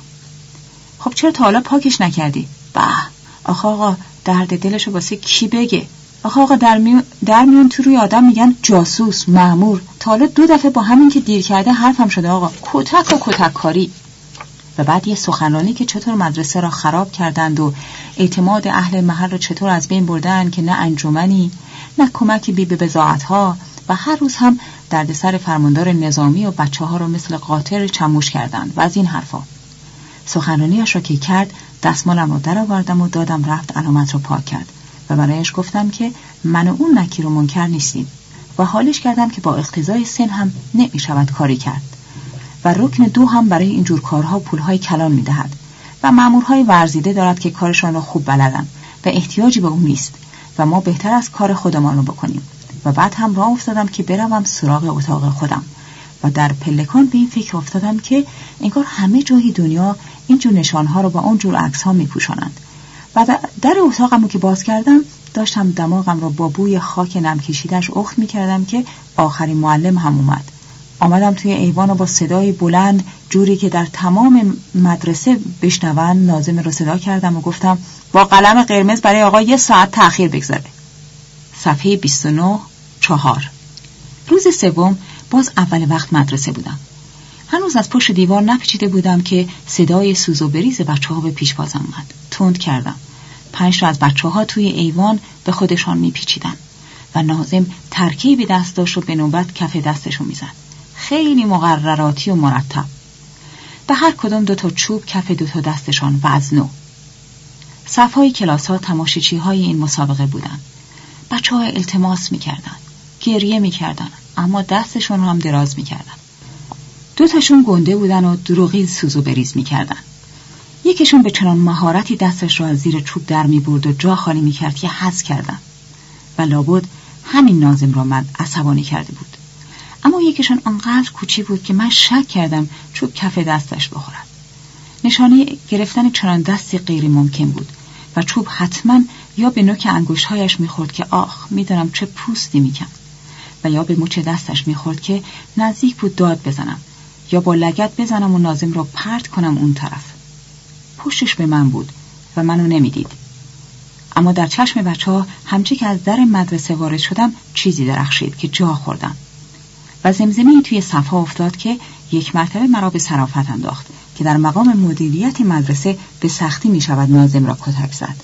خب چرا تا حالا پاکش نکردی؟ به آخه آقا درد دلشو واسه کی بگه؟ آخه آقا در میون در میون تو روی آدم میگن جاسوس، مأمور. تا حالا دو دفعه با همین که دیر کرده حرفم شده آقا. کتک و کتک کاری. و بعد یه سخنرانی که چطور مدرسه را خراب کردند و اعتماد اهل محل را چطور از بین بردن که نه انجمنی نه کمکی بی به بضاعت‌ها و هر روز هم دردسر فرماندار نظامی و بچه‌ها را مثل قاطر چموش کردند و از این حرفا. سخنرانیش را که کرد دستمالم را درآوردم و دادم رفت علامت را پاک کرد و برایش گفتم که من و اون نکیر و منکر نیستیم و حالش کردم که با اقتضای سن هم نمی شود کاری کرد و رکن دو هم برای اینجور کارها پولهای کلان می دهد و مامورهای ورزیده دارد که کارشان را خوب بلدن و احتیاجی به اون نیست و ما بهتر از کار خودمان رو بکنیم. و بعد هم راه افتادم که بروم سراغ اتاق خودم و در پلکان به این فکر افتادم که انگار همه جای دنیا اینجور نشانها رو با اونجور عکس‌ها می‌پوشانند. و در اتاقم رو که باز کردم داشتم دماغم رو با بوی خاک نم کشیده‌اش اخت می‌کردم که آخرین معلم هم اومد. آمدم توی ایوان و با صدای بلند جوری که در تمام مدرسه بشنون ناظم رو صدا کردم و گفتم با قلم قرمز برای آقا یه ساعت تأخیر بگذاره. صفحه بیست و نه چهار. روز سوم باز اول وقت مدرسه بودم. هنوز از پشت دیوار نپیچیده بودم که صدای سوز و بریز بچه‌ها به پیش بازم اومد. تند کردم. پنج تا از بچه‌ها توی ایوان به خودشان میپیچیدن و ناظم ترکیبی دست داشت و به نوبت کف دستشو میزد. خیلی مقرراتی و مرتب. به هر کدوم دو تا چوب کف دو تا دستشان و از نو. صف‌های کلاس‌ها تماشاچی‌های این مسابقه بودن. بچه‌ها التماس می‌کردن، گریه می‌کردن، اما دستشون رو هم دراز می‌کردن. دو تاشون گنده بودن و دروغی سوزو بریز می‌کردن. یکیشون به چنان مهارتی دستش رو از زیر چوب در می‌برد و جا خالی می‌کرد که حس کردن. و لابد همین ناظم را من عصبانی کرده بود. اما یکیشون انقدر کوچی بود که من شک کردم چوب کف دستش بخورد. نشانه گرفتن چنان دستی غیر ممکن بود و چوب حتما یا به نوک انگشت‌هایش می‌خورد که آخ می‌دانم چه پوستی می‌کند و یا به مچ دستش می‌خورد که نزدیک بود داد بزنم یا با لگد بزنم و ناظم را پرت کنم اون طرف. پشتش به من بود و منو نمی‌دید. اما در چشم بچه‌ها همچی که از در مدرسه وارد شدم چیزی درخشید که جا خوردم و زمزمه‌ای توی صفحه افتاد که یک مرتبه مرا به صرافت انداخت که در مقام مدیریت مدرسه به سختی می شود ناظم را کتک زد.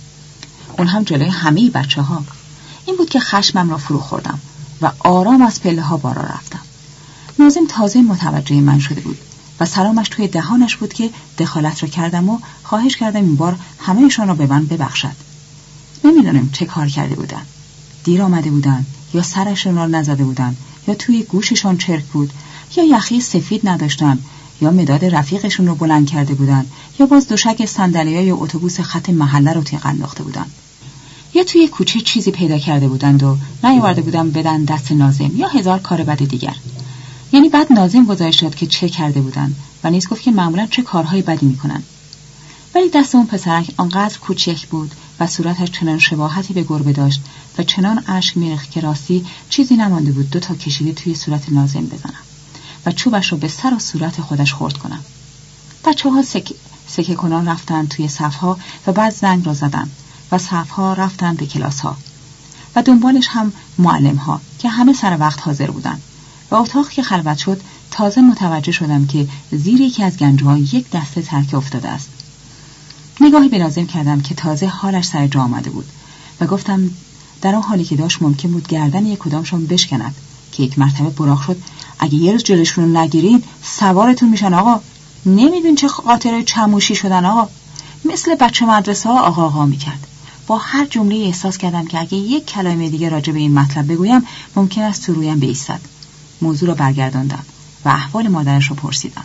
اون هم جلوی همه بچه ها. این بود که خشمم را فرو خوردم و آرام از پله ها بالا رفتم. ناظم تازه متوجه من شده بود و سلامش توی دهانش بود که دخالت را کردم و خواهش کردم این بار همه‌شان را به من ببخشد. نمیدونم چه کار کرده بودن. دیر آمده بودن یا سرشون را نزده بودن یا توی گوششان چرک بود یا یخی سفید نداشتن یا مداد رفیقشون رو بلند کرده بودن، یا باز دوشک صندلیای اتوبوس خط محله رو تیغ انداخته بودن. یا توی کوچه چیزی پیدا کرده بودند و نیاورده بودن بدن دست ناظم، یا هزار کار بد دیگر. یعنی بعد ناظم گزارش داد که چه کرده بودن و نیز گفت که معمولا چه کارهای بدی میکنن. ولی دست اون پسرک آنقدر کوچک بود و صورتش چنان شباهتی به گربه داشت و چنان اشک میریخت که راستی چیزی نمانده بود دو تا کشیده توی صورت ناظم بزنم و چوبش رو به سر و صورت خودش خورد کنم. بچه‌ها سک... سکه کنان رفتن توی صفها و بعد زنگ را زدن و صفها رفتن به کلاس‌ها و دنبالش هم معلم‌ها که همه سر وقت حاضر بودن. و اتاق که خلوت شد تازه متوجه شدم که زیر یکی از گنجه‌ها یک دسته ترکه افتاده است. نگاهی به ناظم کردم که تازه حالش سر جا آمده بود و گفتم در آن حالی که داشت ممکن بود گردن یک کدامشون بشکند که یک مرتبه براق شد: اگه یه روز جلوشون رو نگیرید سوارتون میشن آقا. نمیدون چه خاطره چموشی شدن آقا. مثل بچه مدرسه ها آقا آقا میکرد. با هر جمله احساس کردم که اگه یک کلمه دیگه راجع به این مطلب بگویم ممکن است تو رویم بایستد. موضوع رو برگرداندم و احوال مادرش رو پرسیدم.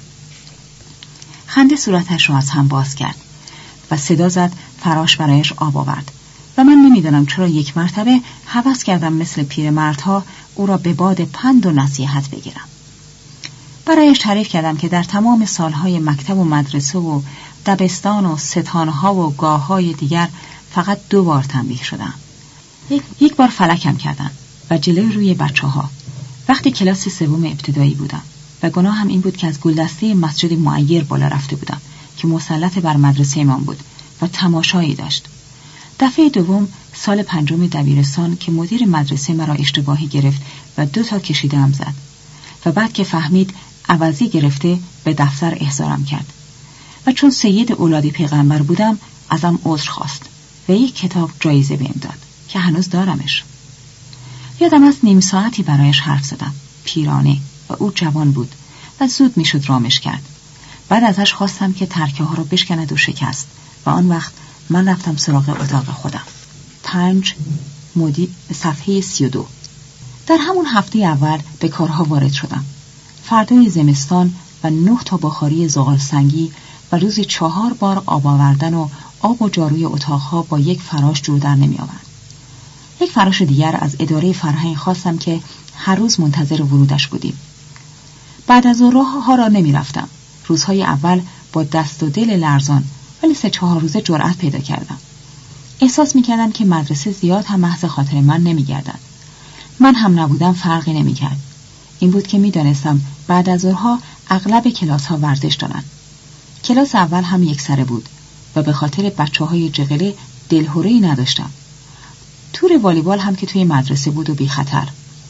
خنده صورتش رو از هم باز کرد و صدا زد فراش برایش آب آورد و من نمیدانم چرا یک مرتبه هوس کردم مثل پیرمردها او را به باد پند و نصیحت بگیرم. برایش تعریف کردم که در تمام سالهای مکتب و مدرسه و دبستان و ستانها و گاه‌های دیگر فقط دو بار تنبیه شدم. یک, یک بار فلکم کردن و جلوی روی بچه‌ها وقتی کلاس سوم ابتدایی بودم و گناه هم این بود که از گلدسته مسجد معیر بالا رفته بودم که مسلط بر مدرسه من بود و تماشایی داشت. دفعه دوم سال پنجم دبیرستان که مدیر مدرسه مرا اشتباهی گرفت و دو تا کشیده‌ام زد و بعد که فهمید عوضی گرفته به دفتر احضارم کرد و چون سید اولادی پیغمبر بودم ازم عذر خواست و یک کتاب جایزه بهم داد که هنوز دارمش. یادم از نیم ساعتی برایش حرف زدم، پیرانه، و او جوان بود و زود میشد رامش کرد. بعد ازش خواستم که ترکه ها رو بشکند و شکست و آن وقت من رفتم سراغ اتاق خودم. پنج مدی صفحه سی و دو. در همون هفته اول به کارها وارد شدم. فردای زمستان و نه تا بخاری زغال سنگی و روزی چهار بار آب آوردن و آب و جاروی اتاقها با یک فراش جور در نمی آورد. یک فراش دیگر از اداره فرهنگ خواستم که هر روز منتظر ورودش بودیم. بعد از راه ها را نمی رفتم. روزهای اول با دست و دل لرزان ولی سه چهار روزه جرأت پیدا کردم. احساس می کردم که مدرسه زیاد هم محض خاطر من نمی گردد. من هم نبودم فرقی نمی کرد. این بود که می دانستم بعد از ظهرها اغلب کلاس ها ورزش دارن. کلاس اول هم یک سره بود و به خاطر بچه های جغله دلهوره‌ای نداشتم. تور والیبال هم که توی مدرسه بود و بی خطر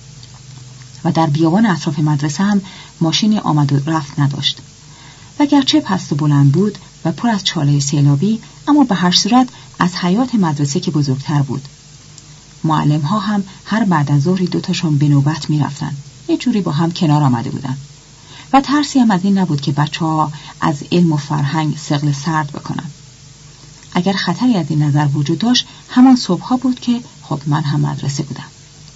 و در بیابان اطراف مدرسه هم ماشینی آمد و رفت نداشت و گرچه پست و بلند بود و پر از چاله سیلابی اما به هر صورت از حیات مدرسه که بزرگتر بود. معلم ها هم هر بعد از ظهری دوتاشون به نوبت می رفتن. یه جوری با هم کنار آمده بودن و ترسی هم از این نبود که بچه ها از علم و فرهنگ ثقل سرد بکنن. اگر خطری از این نظر وجود داشت همان صبحها بود که خب من هم مدرسه بودم.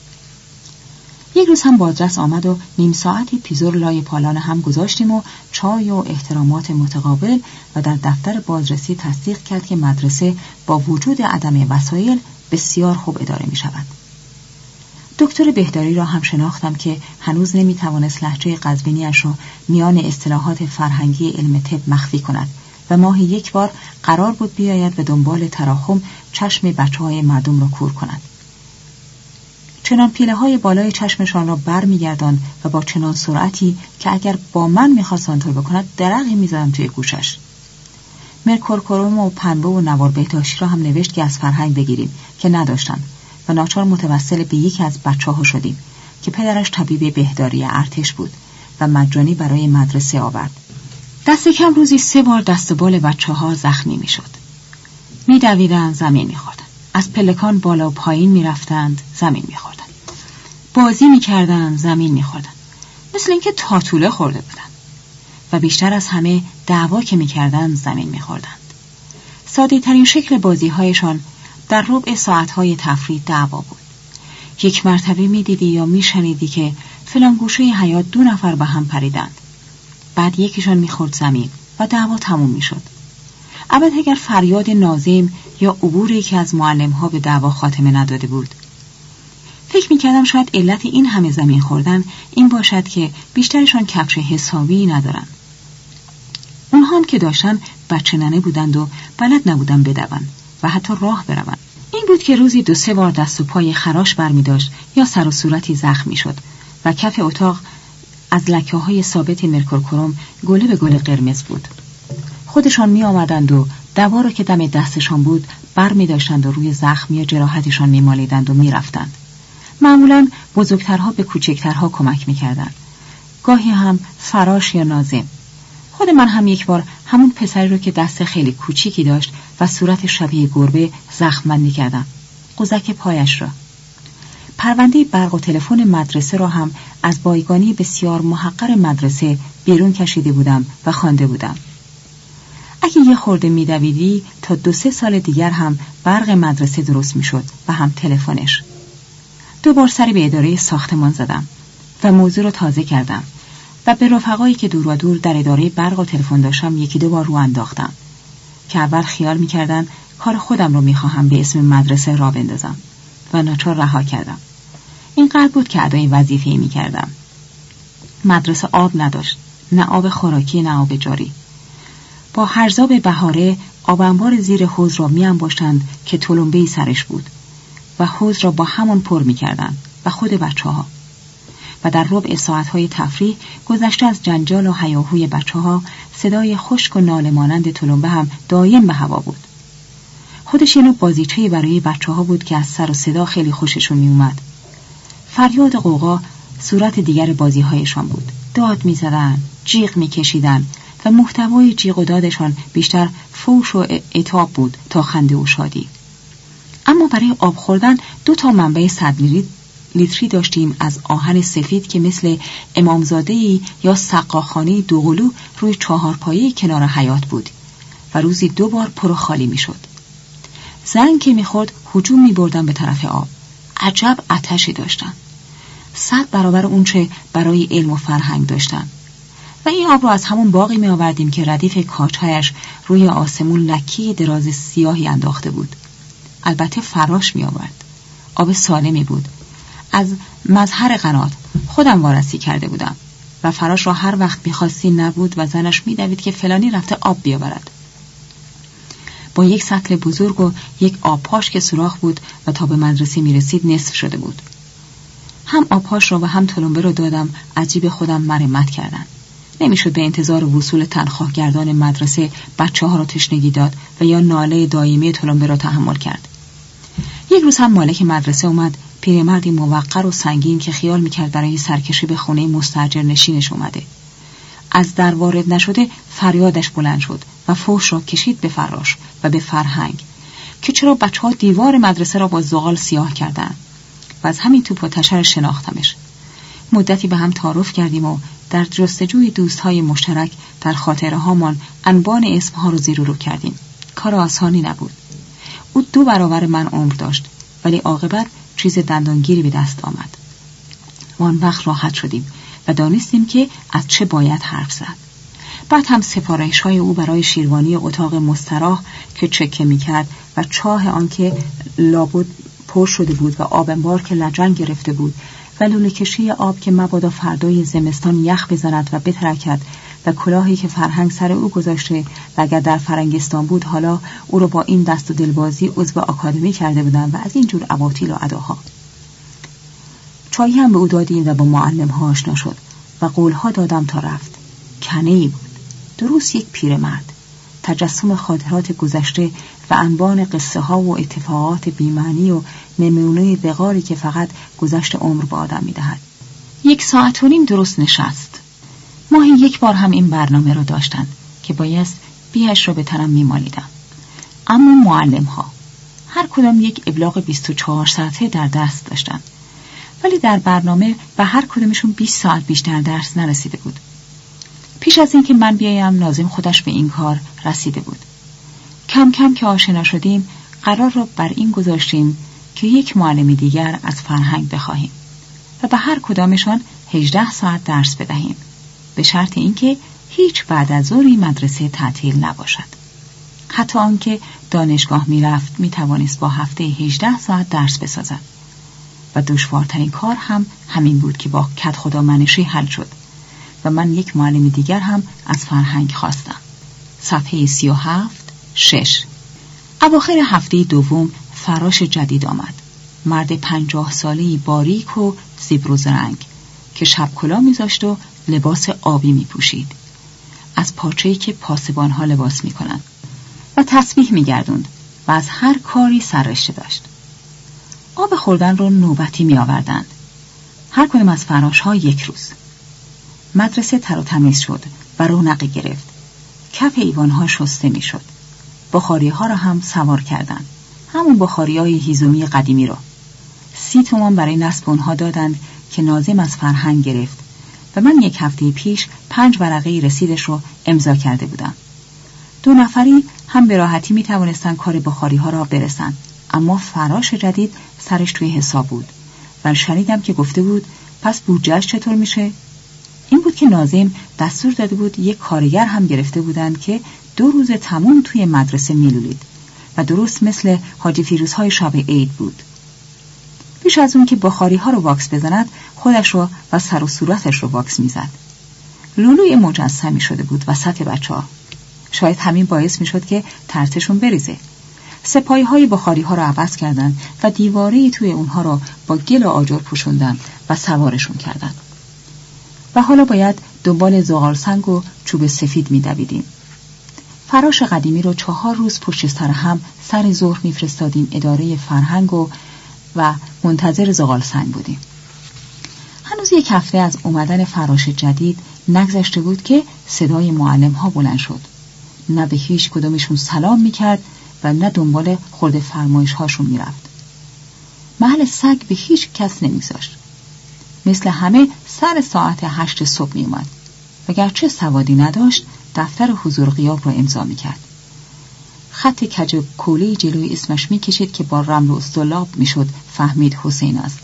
یک روز هم بازرس آمد و نیم ساعتی پیزور لای پالان هم گذاشتیم و چای و احترامات متقابل و در دفتر بازرسی تصدیق کرد که مدرسه با وجود عدم وسایل بسیار خوب اداره می شود. دکتر بهداری را هم شناختم که هنوز نمی توانست لهجه قزوینی‌اش را میان اصطلاحات فرهنگی علم طب مخفی کند و ماهی یک بار قرار بود بیاید و دنبال تراخم چشم بچه‌های مردم را کور کند. چنان پیله های بالای چشمشان را بر می گردان و با چنان سرعتی که اگر با من می خواست آنطور بکند درقی می زدم توی گوشش. مرکورکروم و پنبه و نوار بهداشتی را هم نوشت که از فرهنگ بگیریم که نداشتن و ناچار متوسل به یکی از بچه ها شدیم که پدرش طبیب بهداری ارتش بود و مجانی برای مدرسه آورد. دست کم روزی سه بار دست و بال بچه ها زخمی می شد. می دویدن، زمین می خوردن. از پلکان بالا و پایین می رفتند، زمین می خوردن. بازی می کردن، زمین می خوردن. مثل اینکه تاتوله خورده بودن. و بیشتر از همه دعوا که می کردن، زمین می خوردند. ساده ترین شکل بازی هایشان در ربع ساعت های تفریح دعوا بود. یک مرتبه می دیدی یا می شنیدی که فلان گوشه حیاط دو نفر به هم پریدند. بعد یکیشان میخورد زمین و دعوا تموم میشد. البته اگر فریاد ناظم یا عبوری که از معلم‌ها به دعوا خاتمه نداده بود. فکر میکردم شاید علت این همه زمین خوردن این باشد که بیشترشان کفش حسابی ندارن. اونها هم که داشتن بچه ننه بودند و بلد نبودن بدون و حتی راه برون. این بود که روزی دو سه بار دست و پای خراش برمی داشت یا سر و صورتی زخم می شد و کف اتاق از لکه های ثابت مرکورکروم گله به گله قرمز بود. خودشان می آمدند و دوا را که دم دستشان بود بر می داشتند و روی زخم یا جراحتشان می مالیدند و می رفتند. معمولاً بزرگترها به کوچکترها کمک می کردند. گاهی هم فراش یا ناظم. خود من هم یک بار همون پسری رو که دست خیلی کوچیکی داشت و صورت شبیه گربه زخم‌بندی کردم. قوزک پایش را. پرونده برق و تلفن مدرسه را هم از بایگانی بسیار محقر مدرسه بیرون کشیده بودم و خوانده بودم. اگه یه خورده می‌دویدی تا دو سه سال دیگر هم برق مدرسه درست می‌شد و هم تلفنش. دو بار سری به اداره ساختمان زدم و موضوع رو تازه کردم و به رفقایی که دور و دور در اداره برق و تلفن داشتم یکی دو بار رو انداختم که اول خیال می‌کردن کار خودم رو می‌خواهم به اسم مدرسه را بندازم و ناچار رها کردم. این قدر بود که ادای وظیفه‌ای می‌کردم. مدرسه آب نداشت، نه آب خوراکی نه آب جاری. با هرزاب بهاره آب انبار زیر حوض را می‌انباشتند که تلمبه‌ای سرش بود و حوض را با همان پر می‌کردند و خود بچه‌ها. و در ربع ساعت‌های تفریح گذشته از جنجال و هیاهوی بچه‌ها صدای خشک و ناله مانند تلمبه هم دایم به هوا بود. خودش یه نوع بازیچه‌ای برای بچه‌ها بود که از سر و صدا خیلی خوششون می‌اومد. فریاد و غوغا صورت دیگر بازی‌هایشان بود. داد می‌زدن، جیغ می‌کشیدن و محتوای جیغ و دادشان بیشتر فوش و عتاب بود تا خنده و شادی. اما برای آب خوردن دو تا منبع صد لیتری داشتیم از آهن سفید که مثل امامزاده‌ای یا سقاخانه دوقلو روی چهارپایه کنار حیاط بود و روزی دو بار پر و خالی می‌شد. زنگ که می‌خورد هجوم می‌بردن به طرف آب. عجب آتشی داشتن. صد برابر اون چه برای علم و فرهنگ داشتن. و این آب رو از همون باقی می‌آوردیم که ردیف کاج‌هایش روی آسمون لکی دراز سیاهی انداخته بود. البته فراش می‌آورد. آب سالمی بود. از مظهر قنات خودم وارسی کرده بودم و فراش را هر وقت می‌خواستی نبود و زنش می‌دوید که فلانی رفته آب بیاورد. با یک سطل بزرگ و یک آبپاش که سوراخ بود و تا به مدرسه می‌رسید نصف شده بود. هم آبپاش را و هم تلمبه را دادم از جیب خودم مرمت کردن. نمی‌شد به انتظار وصول تنخواهگردان مدرسه بچه‌ها را تشنگی داد و یا ناله دائمی تلمبه را تحمل کرد. یک روز هم مالک مدرسه اومد، پیرمردی موقر و سنگین که خیال میکرد برای سرکشی به خونه مستاجر نشینش اومده. از در وارد نشده فریادش بلند شد و فوش را کشید به فراش و به فرهنگ که چرا بچه‌ها دیوار مدرسه را با زغال سیاه کردن و از همین توپ و تشر شناختمش. مدتی به هم تعارف کردیم و در جستجوی دوستهای مشترک در خاطره هامان انبان اسمها رو زیر و رو کردیم. کار آسانی نبود. او دو برابر من عمر داشت ولی عاقبت چیز دندانگیری به دست آمد. وان وقت راحت شدیم و دانستیم که از چه باید حرف زد. بعد هم سفارش‌های او برای شیروانی اتاق مستراح که چکه می‌کرد و چاه آن که لابد پر شده بود و آب انبار که لجن گرفته بود و لوله کشی آب که مبادا فردای زمستان یخ بزند و بترکد و کلاهی که فرهنگ سر او گذاشته و اگر در فرنگستان بود حالا او رو با این دست و دلبازی عضو آکادمی کرده بودن و از این جور اباطیل و اداها. چایی هم به او دادیم و با معلم ها آشنا شد و قولها دادم تا رفت. کنه‌ای بود. درست یک پیرمرد. تجسم خاطرات گذشته و انبان قصه ها و اتفاقات بی‌معنی و نمونه وقاری که فقط گذشت عمر به آدم می‌دهد. یک ساعت و نیم درست نشست. ماهی یک بار هم این برنامه رو داشتن که بایست بیهش رو به تنم میمالیدم. اما معلم ها هر کدام یک ابلاغ بیست و چهار ساعته در دست داشتن ولی در برنامه و هر کدامشون بیست ساعت بیشتر درس نرسیده بود. پیش از این که من بیایم ناظم خودش به این کار رسیده بود. کم کم که آشنا شدیم قرار را بر این گذاشتیم که یک معلمی دیگر از فرهنگ بخواهیم و به هر کدامشان هجده ساعت درس بدهیم به شرط اینکه هیچ بعد از ظهری مدرسه تعطیل نباشد. حتی آنکه دانشگاه میرفت میتوانست با هفته هجده ساعت درس بسازد و دشوارترین کار هم همین بود که با کدخدامنشی حل شد و من یک معلم دیگر هم از فرهنگ خواستم. صفحه سی و هفت شش. اواخر هفته دوم فراش جدید آمد. مرد پنجاه ساله‌ای باریک و زیبروز رنگ که شب کلاه می‌ذاشت و لباس آبی می‌پوشید، از پارچه‌ای که پاسبان‌ها لباس می‌کنند، و تسبیح می‌گردوند و از هر کاری سررشته داشت. آب خوردن رو نوبتی می‌آوردند، هر کدام از فراش‌ها یک روز. مدرسه تر و تمیز شد و رونقی گرفت. کف ایوان‌ها شسته می‌شد. بخاری‌ها را هم سوار کردند، همون بخاری‌های هیزومی قدیمی را. سی تومان برای نصب اونها دادند که ناظم از فرهنگ گرفت و من یک هفته پیش پنج ورقه رسیدش رو امضا کرده بودم. دو نفری هم به راحتی می توانستن کار بخاری ها را برسن، اما فراش جدید سرش توی حساب بود و شنیدم که گفته بود پس بودجهش چطور میشه؟ این بود که ناظم دستور داده بود یک کارگر هم گرفته بودند که دو روز تمام توی مدرسه میلولید و درست مثل حاجی فیروزهای شب عید بود. پیش از اون که بخاری ها رو واکس بزند، خودش رو و سر و صورتش رو واکس میزد. لولوی مجسمی شده بود وسط بچه ها. شاید همین باعث میشد که ترتشون بریزه. سپایی های بخاری ها رو عوض کردن و دیواری توی اونها رو با گل و آجر پوشوندن و سوارشون کردن. و حالا باید دنبال زغال سنگ و چوب سفید میدویدیم. فراش قدیمی رو چهار روز پشت سر هم سر ظهر میفرستادیم اداره فرهنگ و و منتظر زغال سنگ بودیم. هنوز یک هفته از اومدن فراش جدید نگذشته بود که صدای معلم ها بلند شد. نه به هیچ کدومشون سلام میکرد و نه دنبال خورده فرمایش هاشون میرفت. محل سگ به هیچ کس نمیگذاشت. مثل همه سر ساعت هشت صبح میومد و گرچه سوادی نداشت دفتر حضور غیاب رو امضا میکرد. خط کج کولی جلوی اسمش میکشید که با رمل و استولاب میشد فهمید حسین است.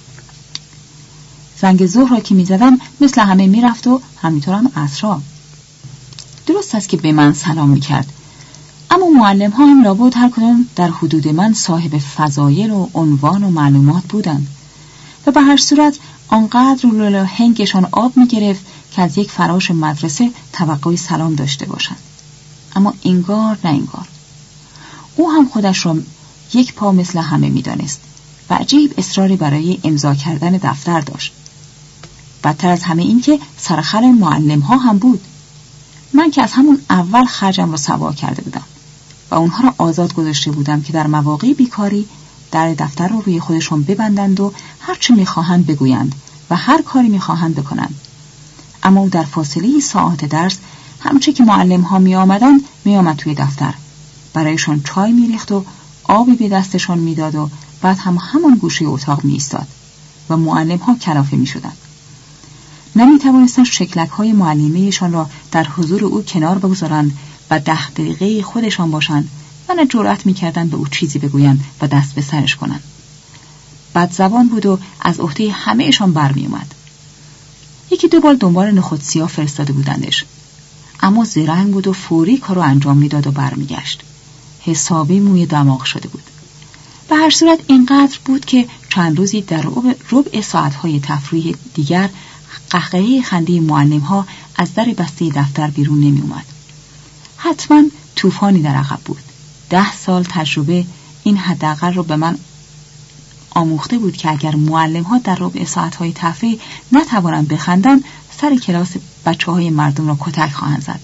زنگ ظهر را که میزدم مثل همه میرفت و همینطورم عصرها. درست است که به من سلام میکرد، اما معلم ها هم لابد هر کدام در حدود من صاحب فضایل و عنوان و معلومات بودند و به هر صورت آنقدر لولا هنگشان آب میگرفت که از یک فراش مدرسه توقعی سلام داشته باشند. اما انگار نه انگار. او هم خودش را یک پا مثل همه میدانست و عجیب اصراری برای امضا کردن دفتر داشت. بدتر از همه این که سرخل معلم ها هم بود. من که از همون اول خرجم را سوا کرده بودم و اونها را آزاد گذاشته بودم که در مواقع بیکاری در دفتر رو روی خودشون ببندند و هر چه میخواهند بگویند و هر کاری میخواهند بکنند. اما او در فاصله ساعت درس همچه که معلم ها می آمدن می آمد توی دفتر، برایشان چای می ریخت و آبی به دستشان می داد و بعد هم همان گوشه اتاق می ایستاد و معلم ها کلافه می شدن. نمی توانستن شکلک های معلمیشان را در حضور او کنار بگذارند و ده دقیقه خودشان باشند و نه جرأت می کردن به او چیزی بگویند و دست به سرش کنند. بد زبان بود و از عهده همه اشان بر می اومد. یکی دو بار دنبال نخود سیاه فرستاده بودندش، اما زرنگ بود و فوری کارو انجام میداد و برمیگشت. حسابی موی دماغ شده بود. به هر صورت اینقدر بود که چند روزی در ربع ساعتهای تفریح دیگر قهقهه خنده معلم‌ها از در بسته دفتر بیرون نمی اومد. حتما طوفانی در عقب بود. ده سال تجربه این حداقل رو به من آموخته بود که اگر معلم‌ها در ربع ساعت‌های تفریح نتوانند بخندن، سر کلاس بچه‌های مردم را کتک خواهند زد.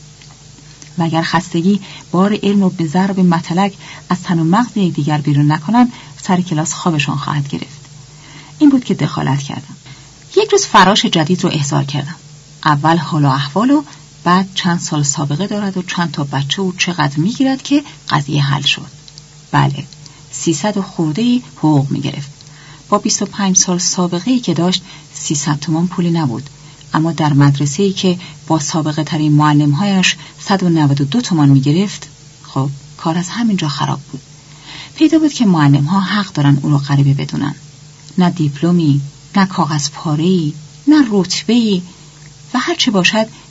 و اگر خستگی بار علم رو به ضرب مطلق از تن و مغز دیگر بیرون نکنند، سر کلاس خوابشان خواهد گرفت. این بود که دخالت کردم. یک روز فراش جدید رو احضار کردم. اول حال و احوال و بعد چند سال سابقه دارد و چند تا بچه و چقدر میگیرد که قضیه حل شد. بله، سیصد و خورده‌ای حقوق میگرفت. با بیست و پنج سال سابقه‌ای که داشت سیصد تومان پولی نبود، اما در مدرسه‌ای که با سابقه ترین معلم‌هایش صد و نود و دو تومان میگرفت، خب کار از همینجا خراب بود. پیدا بود که معلم‌ها حق دارن او رو غریبه بدونن. نه دیپلمی، نه کاغذ پاره‌ای، نه رتبه‌ای و هر چه باشد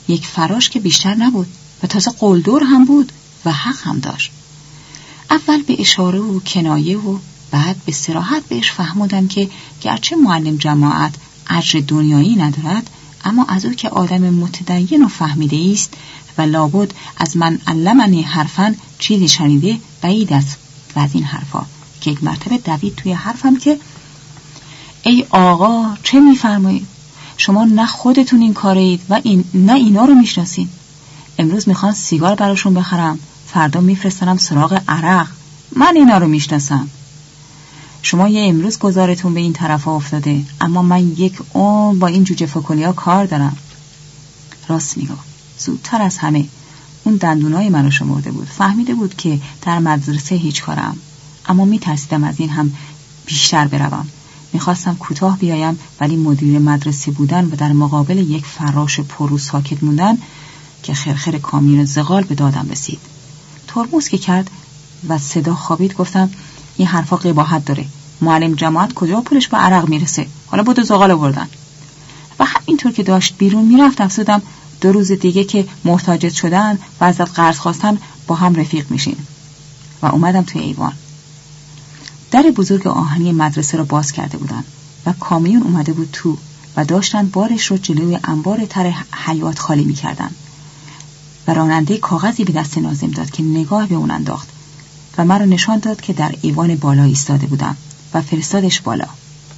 یک فراش که بیشتر نبود و تازه قلدر هم بود و حق هم داشت. اول به اشاره و کنایه و بعد به صراحت بهش فهمودم که گرچه معلم جماعت اجر دنیایی ندارد، اما از او که آدم متدین و فهمیده است و لابد از من علمنی حرفاً چیزی شنیده بعید است. و از این حرفا که یک مرتبه دوید توی حرفم که ای آقا چه میفرمایید؟ شما نه خودتون این کاره اید و این نه اینا رو میشناسین. امروز میخوان سیگار براشون بخرم، فردا میفرستنم سراغ عرق. من اینا رو میشناسم. شما یه امروز گذارتون به این طرف افتاده، اما من یک عمر با این جوجه فکلیا کار دارم. راست میگه. زودتر از همه اون دندونای منو شمرده بود. فهمیده بود که در مدرسه هیچ کارم، اما میترسیدم از این هم بیشتر بروم. میخواستم کوتاه بیایم، ولی مدیر مدرسه بودن و در مقابل یک فراش پرو ساکت موندن که خرخر کامیون زغال به دادم رسید. ترمز که کرد و صدا خوابید گفتم این حرفا قباحت داره. معلم جماعت کجا پولش به عرق میرسه؟ حالا بود زغال آوردن. و همینطور که داشت بیرون میرفت افسودم دو روز دیگه که محتاجت شدن و ازت قرض خواستن با هم رفیق میشین. و اومدم توی ایوان. در بزرگ آهنی مدرسه رو باز کرده بودن و کامیون اومده بود تو و داشتن بارش رو جلوی انبار تر حیات خالی میکردن و راننده کاغذی به دست ناظم داد که نگاه به اون انداخت و مرا نشان داد که در ایوان بالا ایستاده بودم و فرستادش بالا.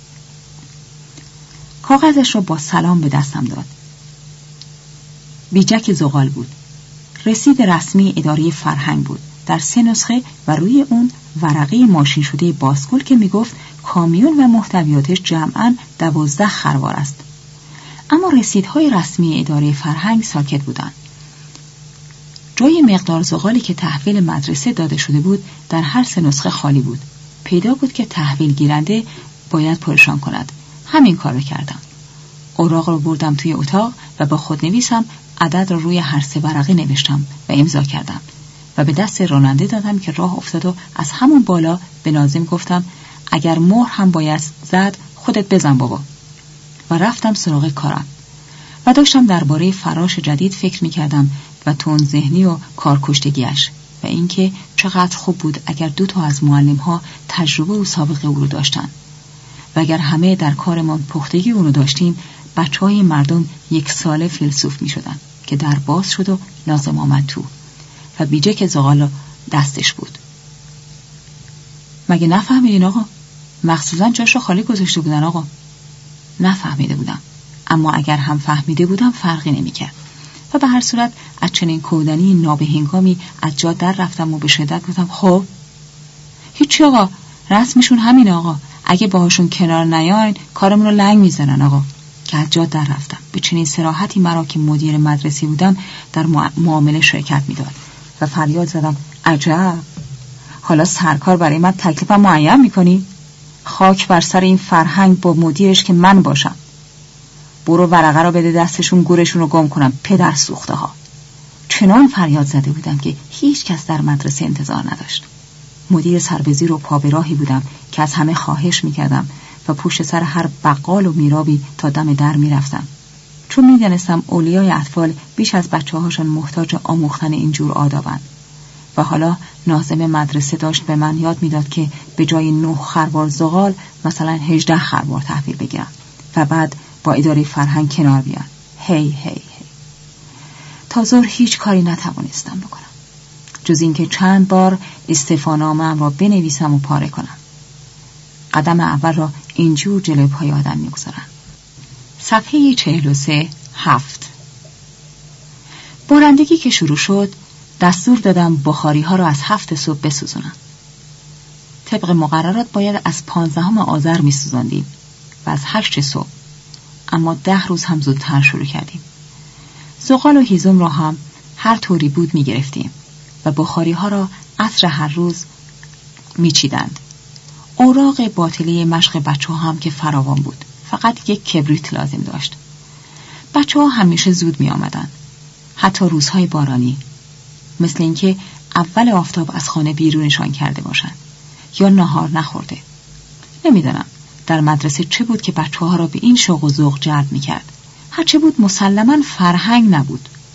کاغذش رو با سلام به دستم داد. بیجک زغال بود. رسید رسمی اداره فرهنگ بود در سه نسخه و روی اون ورقه ماشین شده باسکول که میگفت کامیون و محتویاتش جمعاً دوازده خروار است. اما رسیدهای رسمی اداره فرهنگ ساکت بودند. جای مقدار زغالی که تحویل مدرسه داده شده بود در هر سه نسخه خالی بود. پیدا بود که تحویل گیرنده باید پرشان کند. همین کارو کردم. اوراق رو بردم توی اتاق و با خودنویسم عدد رو روی هر سه ورقه نوشتم و امضا کردم و به دست راننده دادم که راه افتاد و از همون بالا به ناظم گفتم اگر مهر هم باید زد خودت بزن بابا. و رفتم سراغ کارم و داشتم درباره فراش جدید فکر می‌کردم و تون ذهنی و کارکشتگیش و اینکه چقدر خوب بود اگر دو تا از معلم‌ها تجربه و سابقه او رو داشتن و اگر همه در کارمان پختگی اونو داشتیم بچه‌های مردم یک ساله فیلسوف می‌شدن که در باز شد و ناظم آمد تو و بیجه که زغال دستش بود. مگه نفهمیدین آقا؟ مخصوصا جاش رو خالی گذاشته بودن آقا. نفهمیده بودم، اما اگر هم فهمیده بودم فرقی نمی‌کرد. و به هر صورت از چنین کودنی نابهنگامی از جا در رفتم و به شدت گفتم خب هیچی آقا، رسمشون همینه آقا، اگه باهاشون کنار نیاین کارمون رو لنگ میزنن آقا. که از جا در رفتم. به چنین صراحتی مرا که مدیر مدرسه بودم در معامله شرکت میداد و فریاد زدم عجب، حالا سرکار برای من تکلیف معین میکنی؟ خاک بر سر این فرهنگ با مدیرش که من باشم. برو ورقه رو بده دستشون گورشون رو گم کنم پدر سوخته ها. چنان فریاد زده بودم که هیچ کس در مدرسه انتظار نداشت. مدیر سربزیر و پابراهی بودم که از همه خواهش میکردم و پشت سر هر بقال و میرابی تا دم در میرفتم، چون میدانستم اولیای اطفال بیش از بچه هاشون محتاج آموختن اینجور آدابند. و حالا ناظم مدرسه داشت به من یاد میداد که به جای نه خروار زغال مثلا هجده خروار تحویل بگیرم و بعد با اداره فرهنگ کنار بیان. هی هی هی تا ظهر هیچ کاری نتوانستم بکنم جز اینکه چند بار استعفانامه‌ام را بنویسم و پاره کنم. قدم اول را اینجور جلوی پای آدم میگذارن. صفحه چهل و سه هفت. بارندگی که شروع شد دستور دادم بخاری ها را از هفت صبح بسوزونم. طبق مقررات باید از پانزدهم آذر میسوزاندیم و از هشت صبح، اما ده روز هم زودتر شروع کردیم. زغال و هیزم را هم هر طوری بود میگرفتیم و بخاری ها را عصر هر روز میچیدند. اوراق باطلی مشق بچه ها هم که فراوان بود، فقط یک کبریت لازم داشت. بچه ها همیشه زود می آمدن، حتی روزهای بارانی، مثل اینکه اول آفتاب از خانه بیرونشان کرده باشند یا نهار نخورده. نمیدانم در مدرسه چه بود که بچه ها را به این شوق و ذوق جلب می کرد. هرچه بود مسلماً فرهنگ نبود،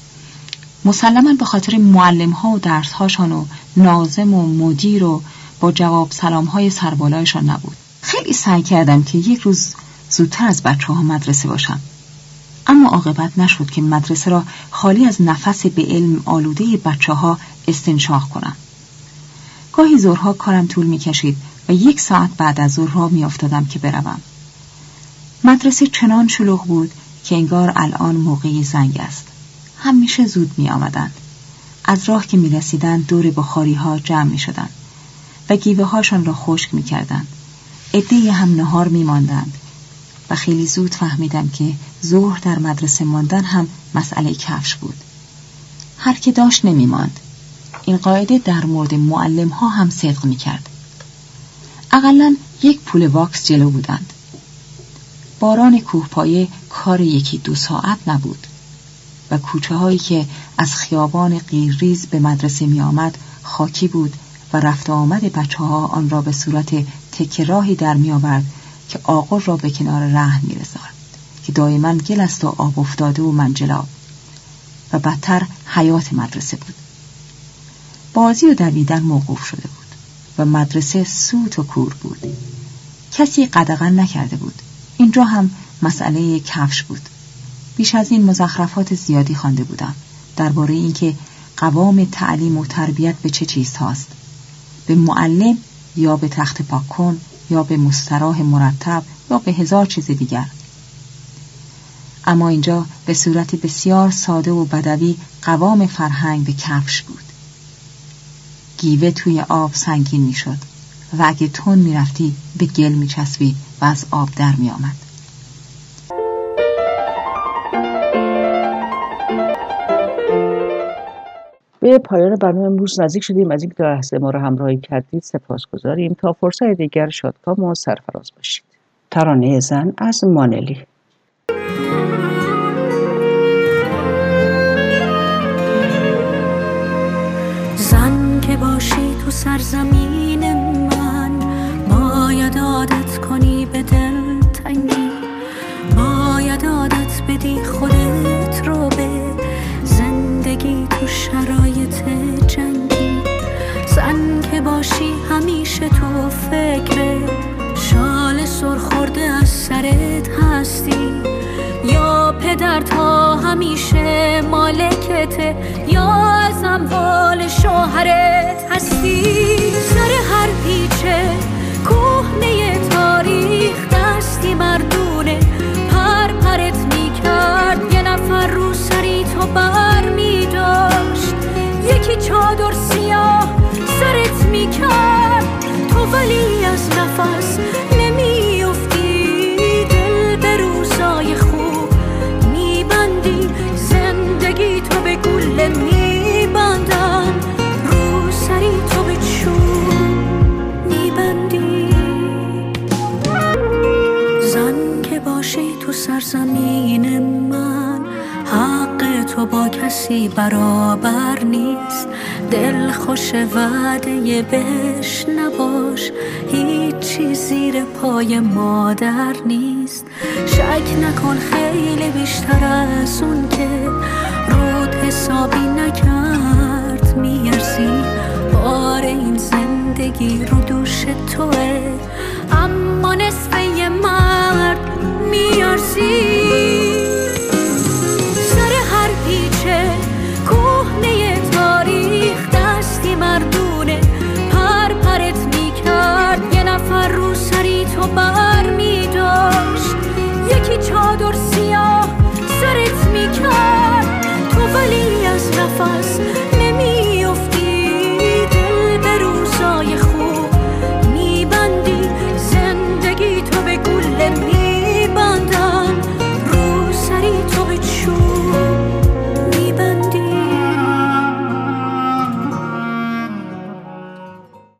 مسلماً به خاطر معلم‌ها و درس‌هاشان و ناظم و مدیر و با جواب سلام‌های سربالایشان نبود. خیلی سعی کردم که یک روز زودتر از بچه‌ها مدرسه باشم، اما عاقبت نشد که مدرسه را خالی از نفس به علم آلوده بچه‌ها استنشاق کنم. گاهی ظهرها کارم طول می‌کشید و یک ساعت بعد از ظهر راه می‌افتادم که بروم. مدرسه چنان شلوغ بود که انگار الان موقع زنگ است. همیشه زود می‌آمدند. از راه که می‌رسیدند دور بخاری‌ها جمع می‌شدند و گیوه‌هاشان را خشک می‌کردند. عده‌ای هم نهار می‌ماندند و خیلی زود فهمیدم که ظهر در مدرسه ماندن هم مسئله کفش بود. هر که داشت نمی‌ماند. این قاعده در مورد معلم‌ها هم صدق می‌کرد. اقلاً یک پول واکس جلو بودند. باران کوهپایه کار یکی دو ساعت نبود و کوچه هایی که از خیابان قیرریز به مدرسه می آمد خاکی بود و رفت آمد بچه ها آن را به صورت تکه راهی در می آورد که آغل را به کنار رهن می رساند که دائما گل است و آب افتاده و منجلاب و بدتر حیات مدرسه بود. بازی و دویدن موقوف شده بود و مدرسه سوت و کور بود. کسی قدغن نکرده بود. اینجا هم مسئله کفش بود. بیش از این مزخرفات زیادی خوانده بودم درباره اینکه قوام تعلیم و تربیت به چه چیز هاست، به معلم یا به تخت پاک کن یا به مستراح مرتب یا به هزار چیز دیگر. اما اینجا به صورت بسیار ساده و بدوی قوام فرهنگ به کفش بود. گیوه توی آب سنگین می شد و اگه تون می رفتی به گل می چسبید و از آب در می آمد. به پایان برنامه امروز نزدیک شدیم. از اینکه تا لحظه ما را همراهی کردید سپاسگزاریم. تا فرصت دیگر شادکام و سرفراز باشید. ترانه زن از مانلی. زن که باشی تو سرزمین من، باید عادت کنی به دلتنگی، باید عادت بدی خودت رو به زندگی تو شرایط جنگی. زن که باشی همیشه تو فکر شال سرخورده از سرت هستی، یا پدر تا همیشه مالکته یا از اموال شوهرت هستی. سر هر پیچه کهنه تاریخ دستی مردونه پر پرت میکرد، یه نفر رو سری تو بر میداشت، یکی چادر سیاه سرت میکرد، تو ولی از نفس نمیافتی، دل به روزای خوب میبندی، زندگی تو به گل میبندن، رو سری تو به چوب میبندی. زن که باشی تو سرزمین من، حق تو با کسی برابر نیست، دل خوش وعده بهش نباش، هیچی زیر پای مادر نیست. شک نکن خیلی بیشتر از اون که رود حسابی نکرد میارزی، بار این زندگی رو دوش توه، اما نصف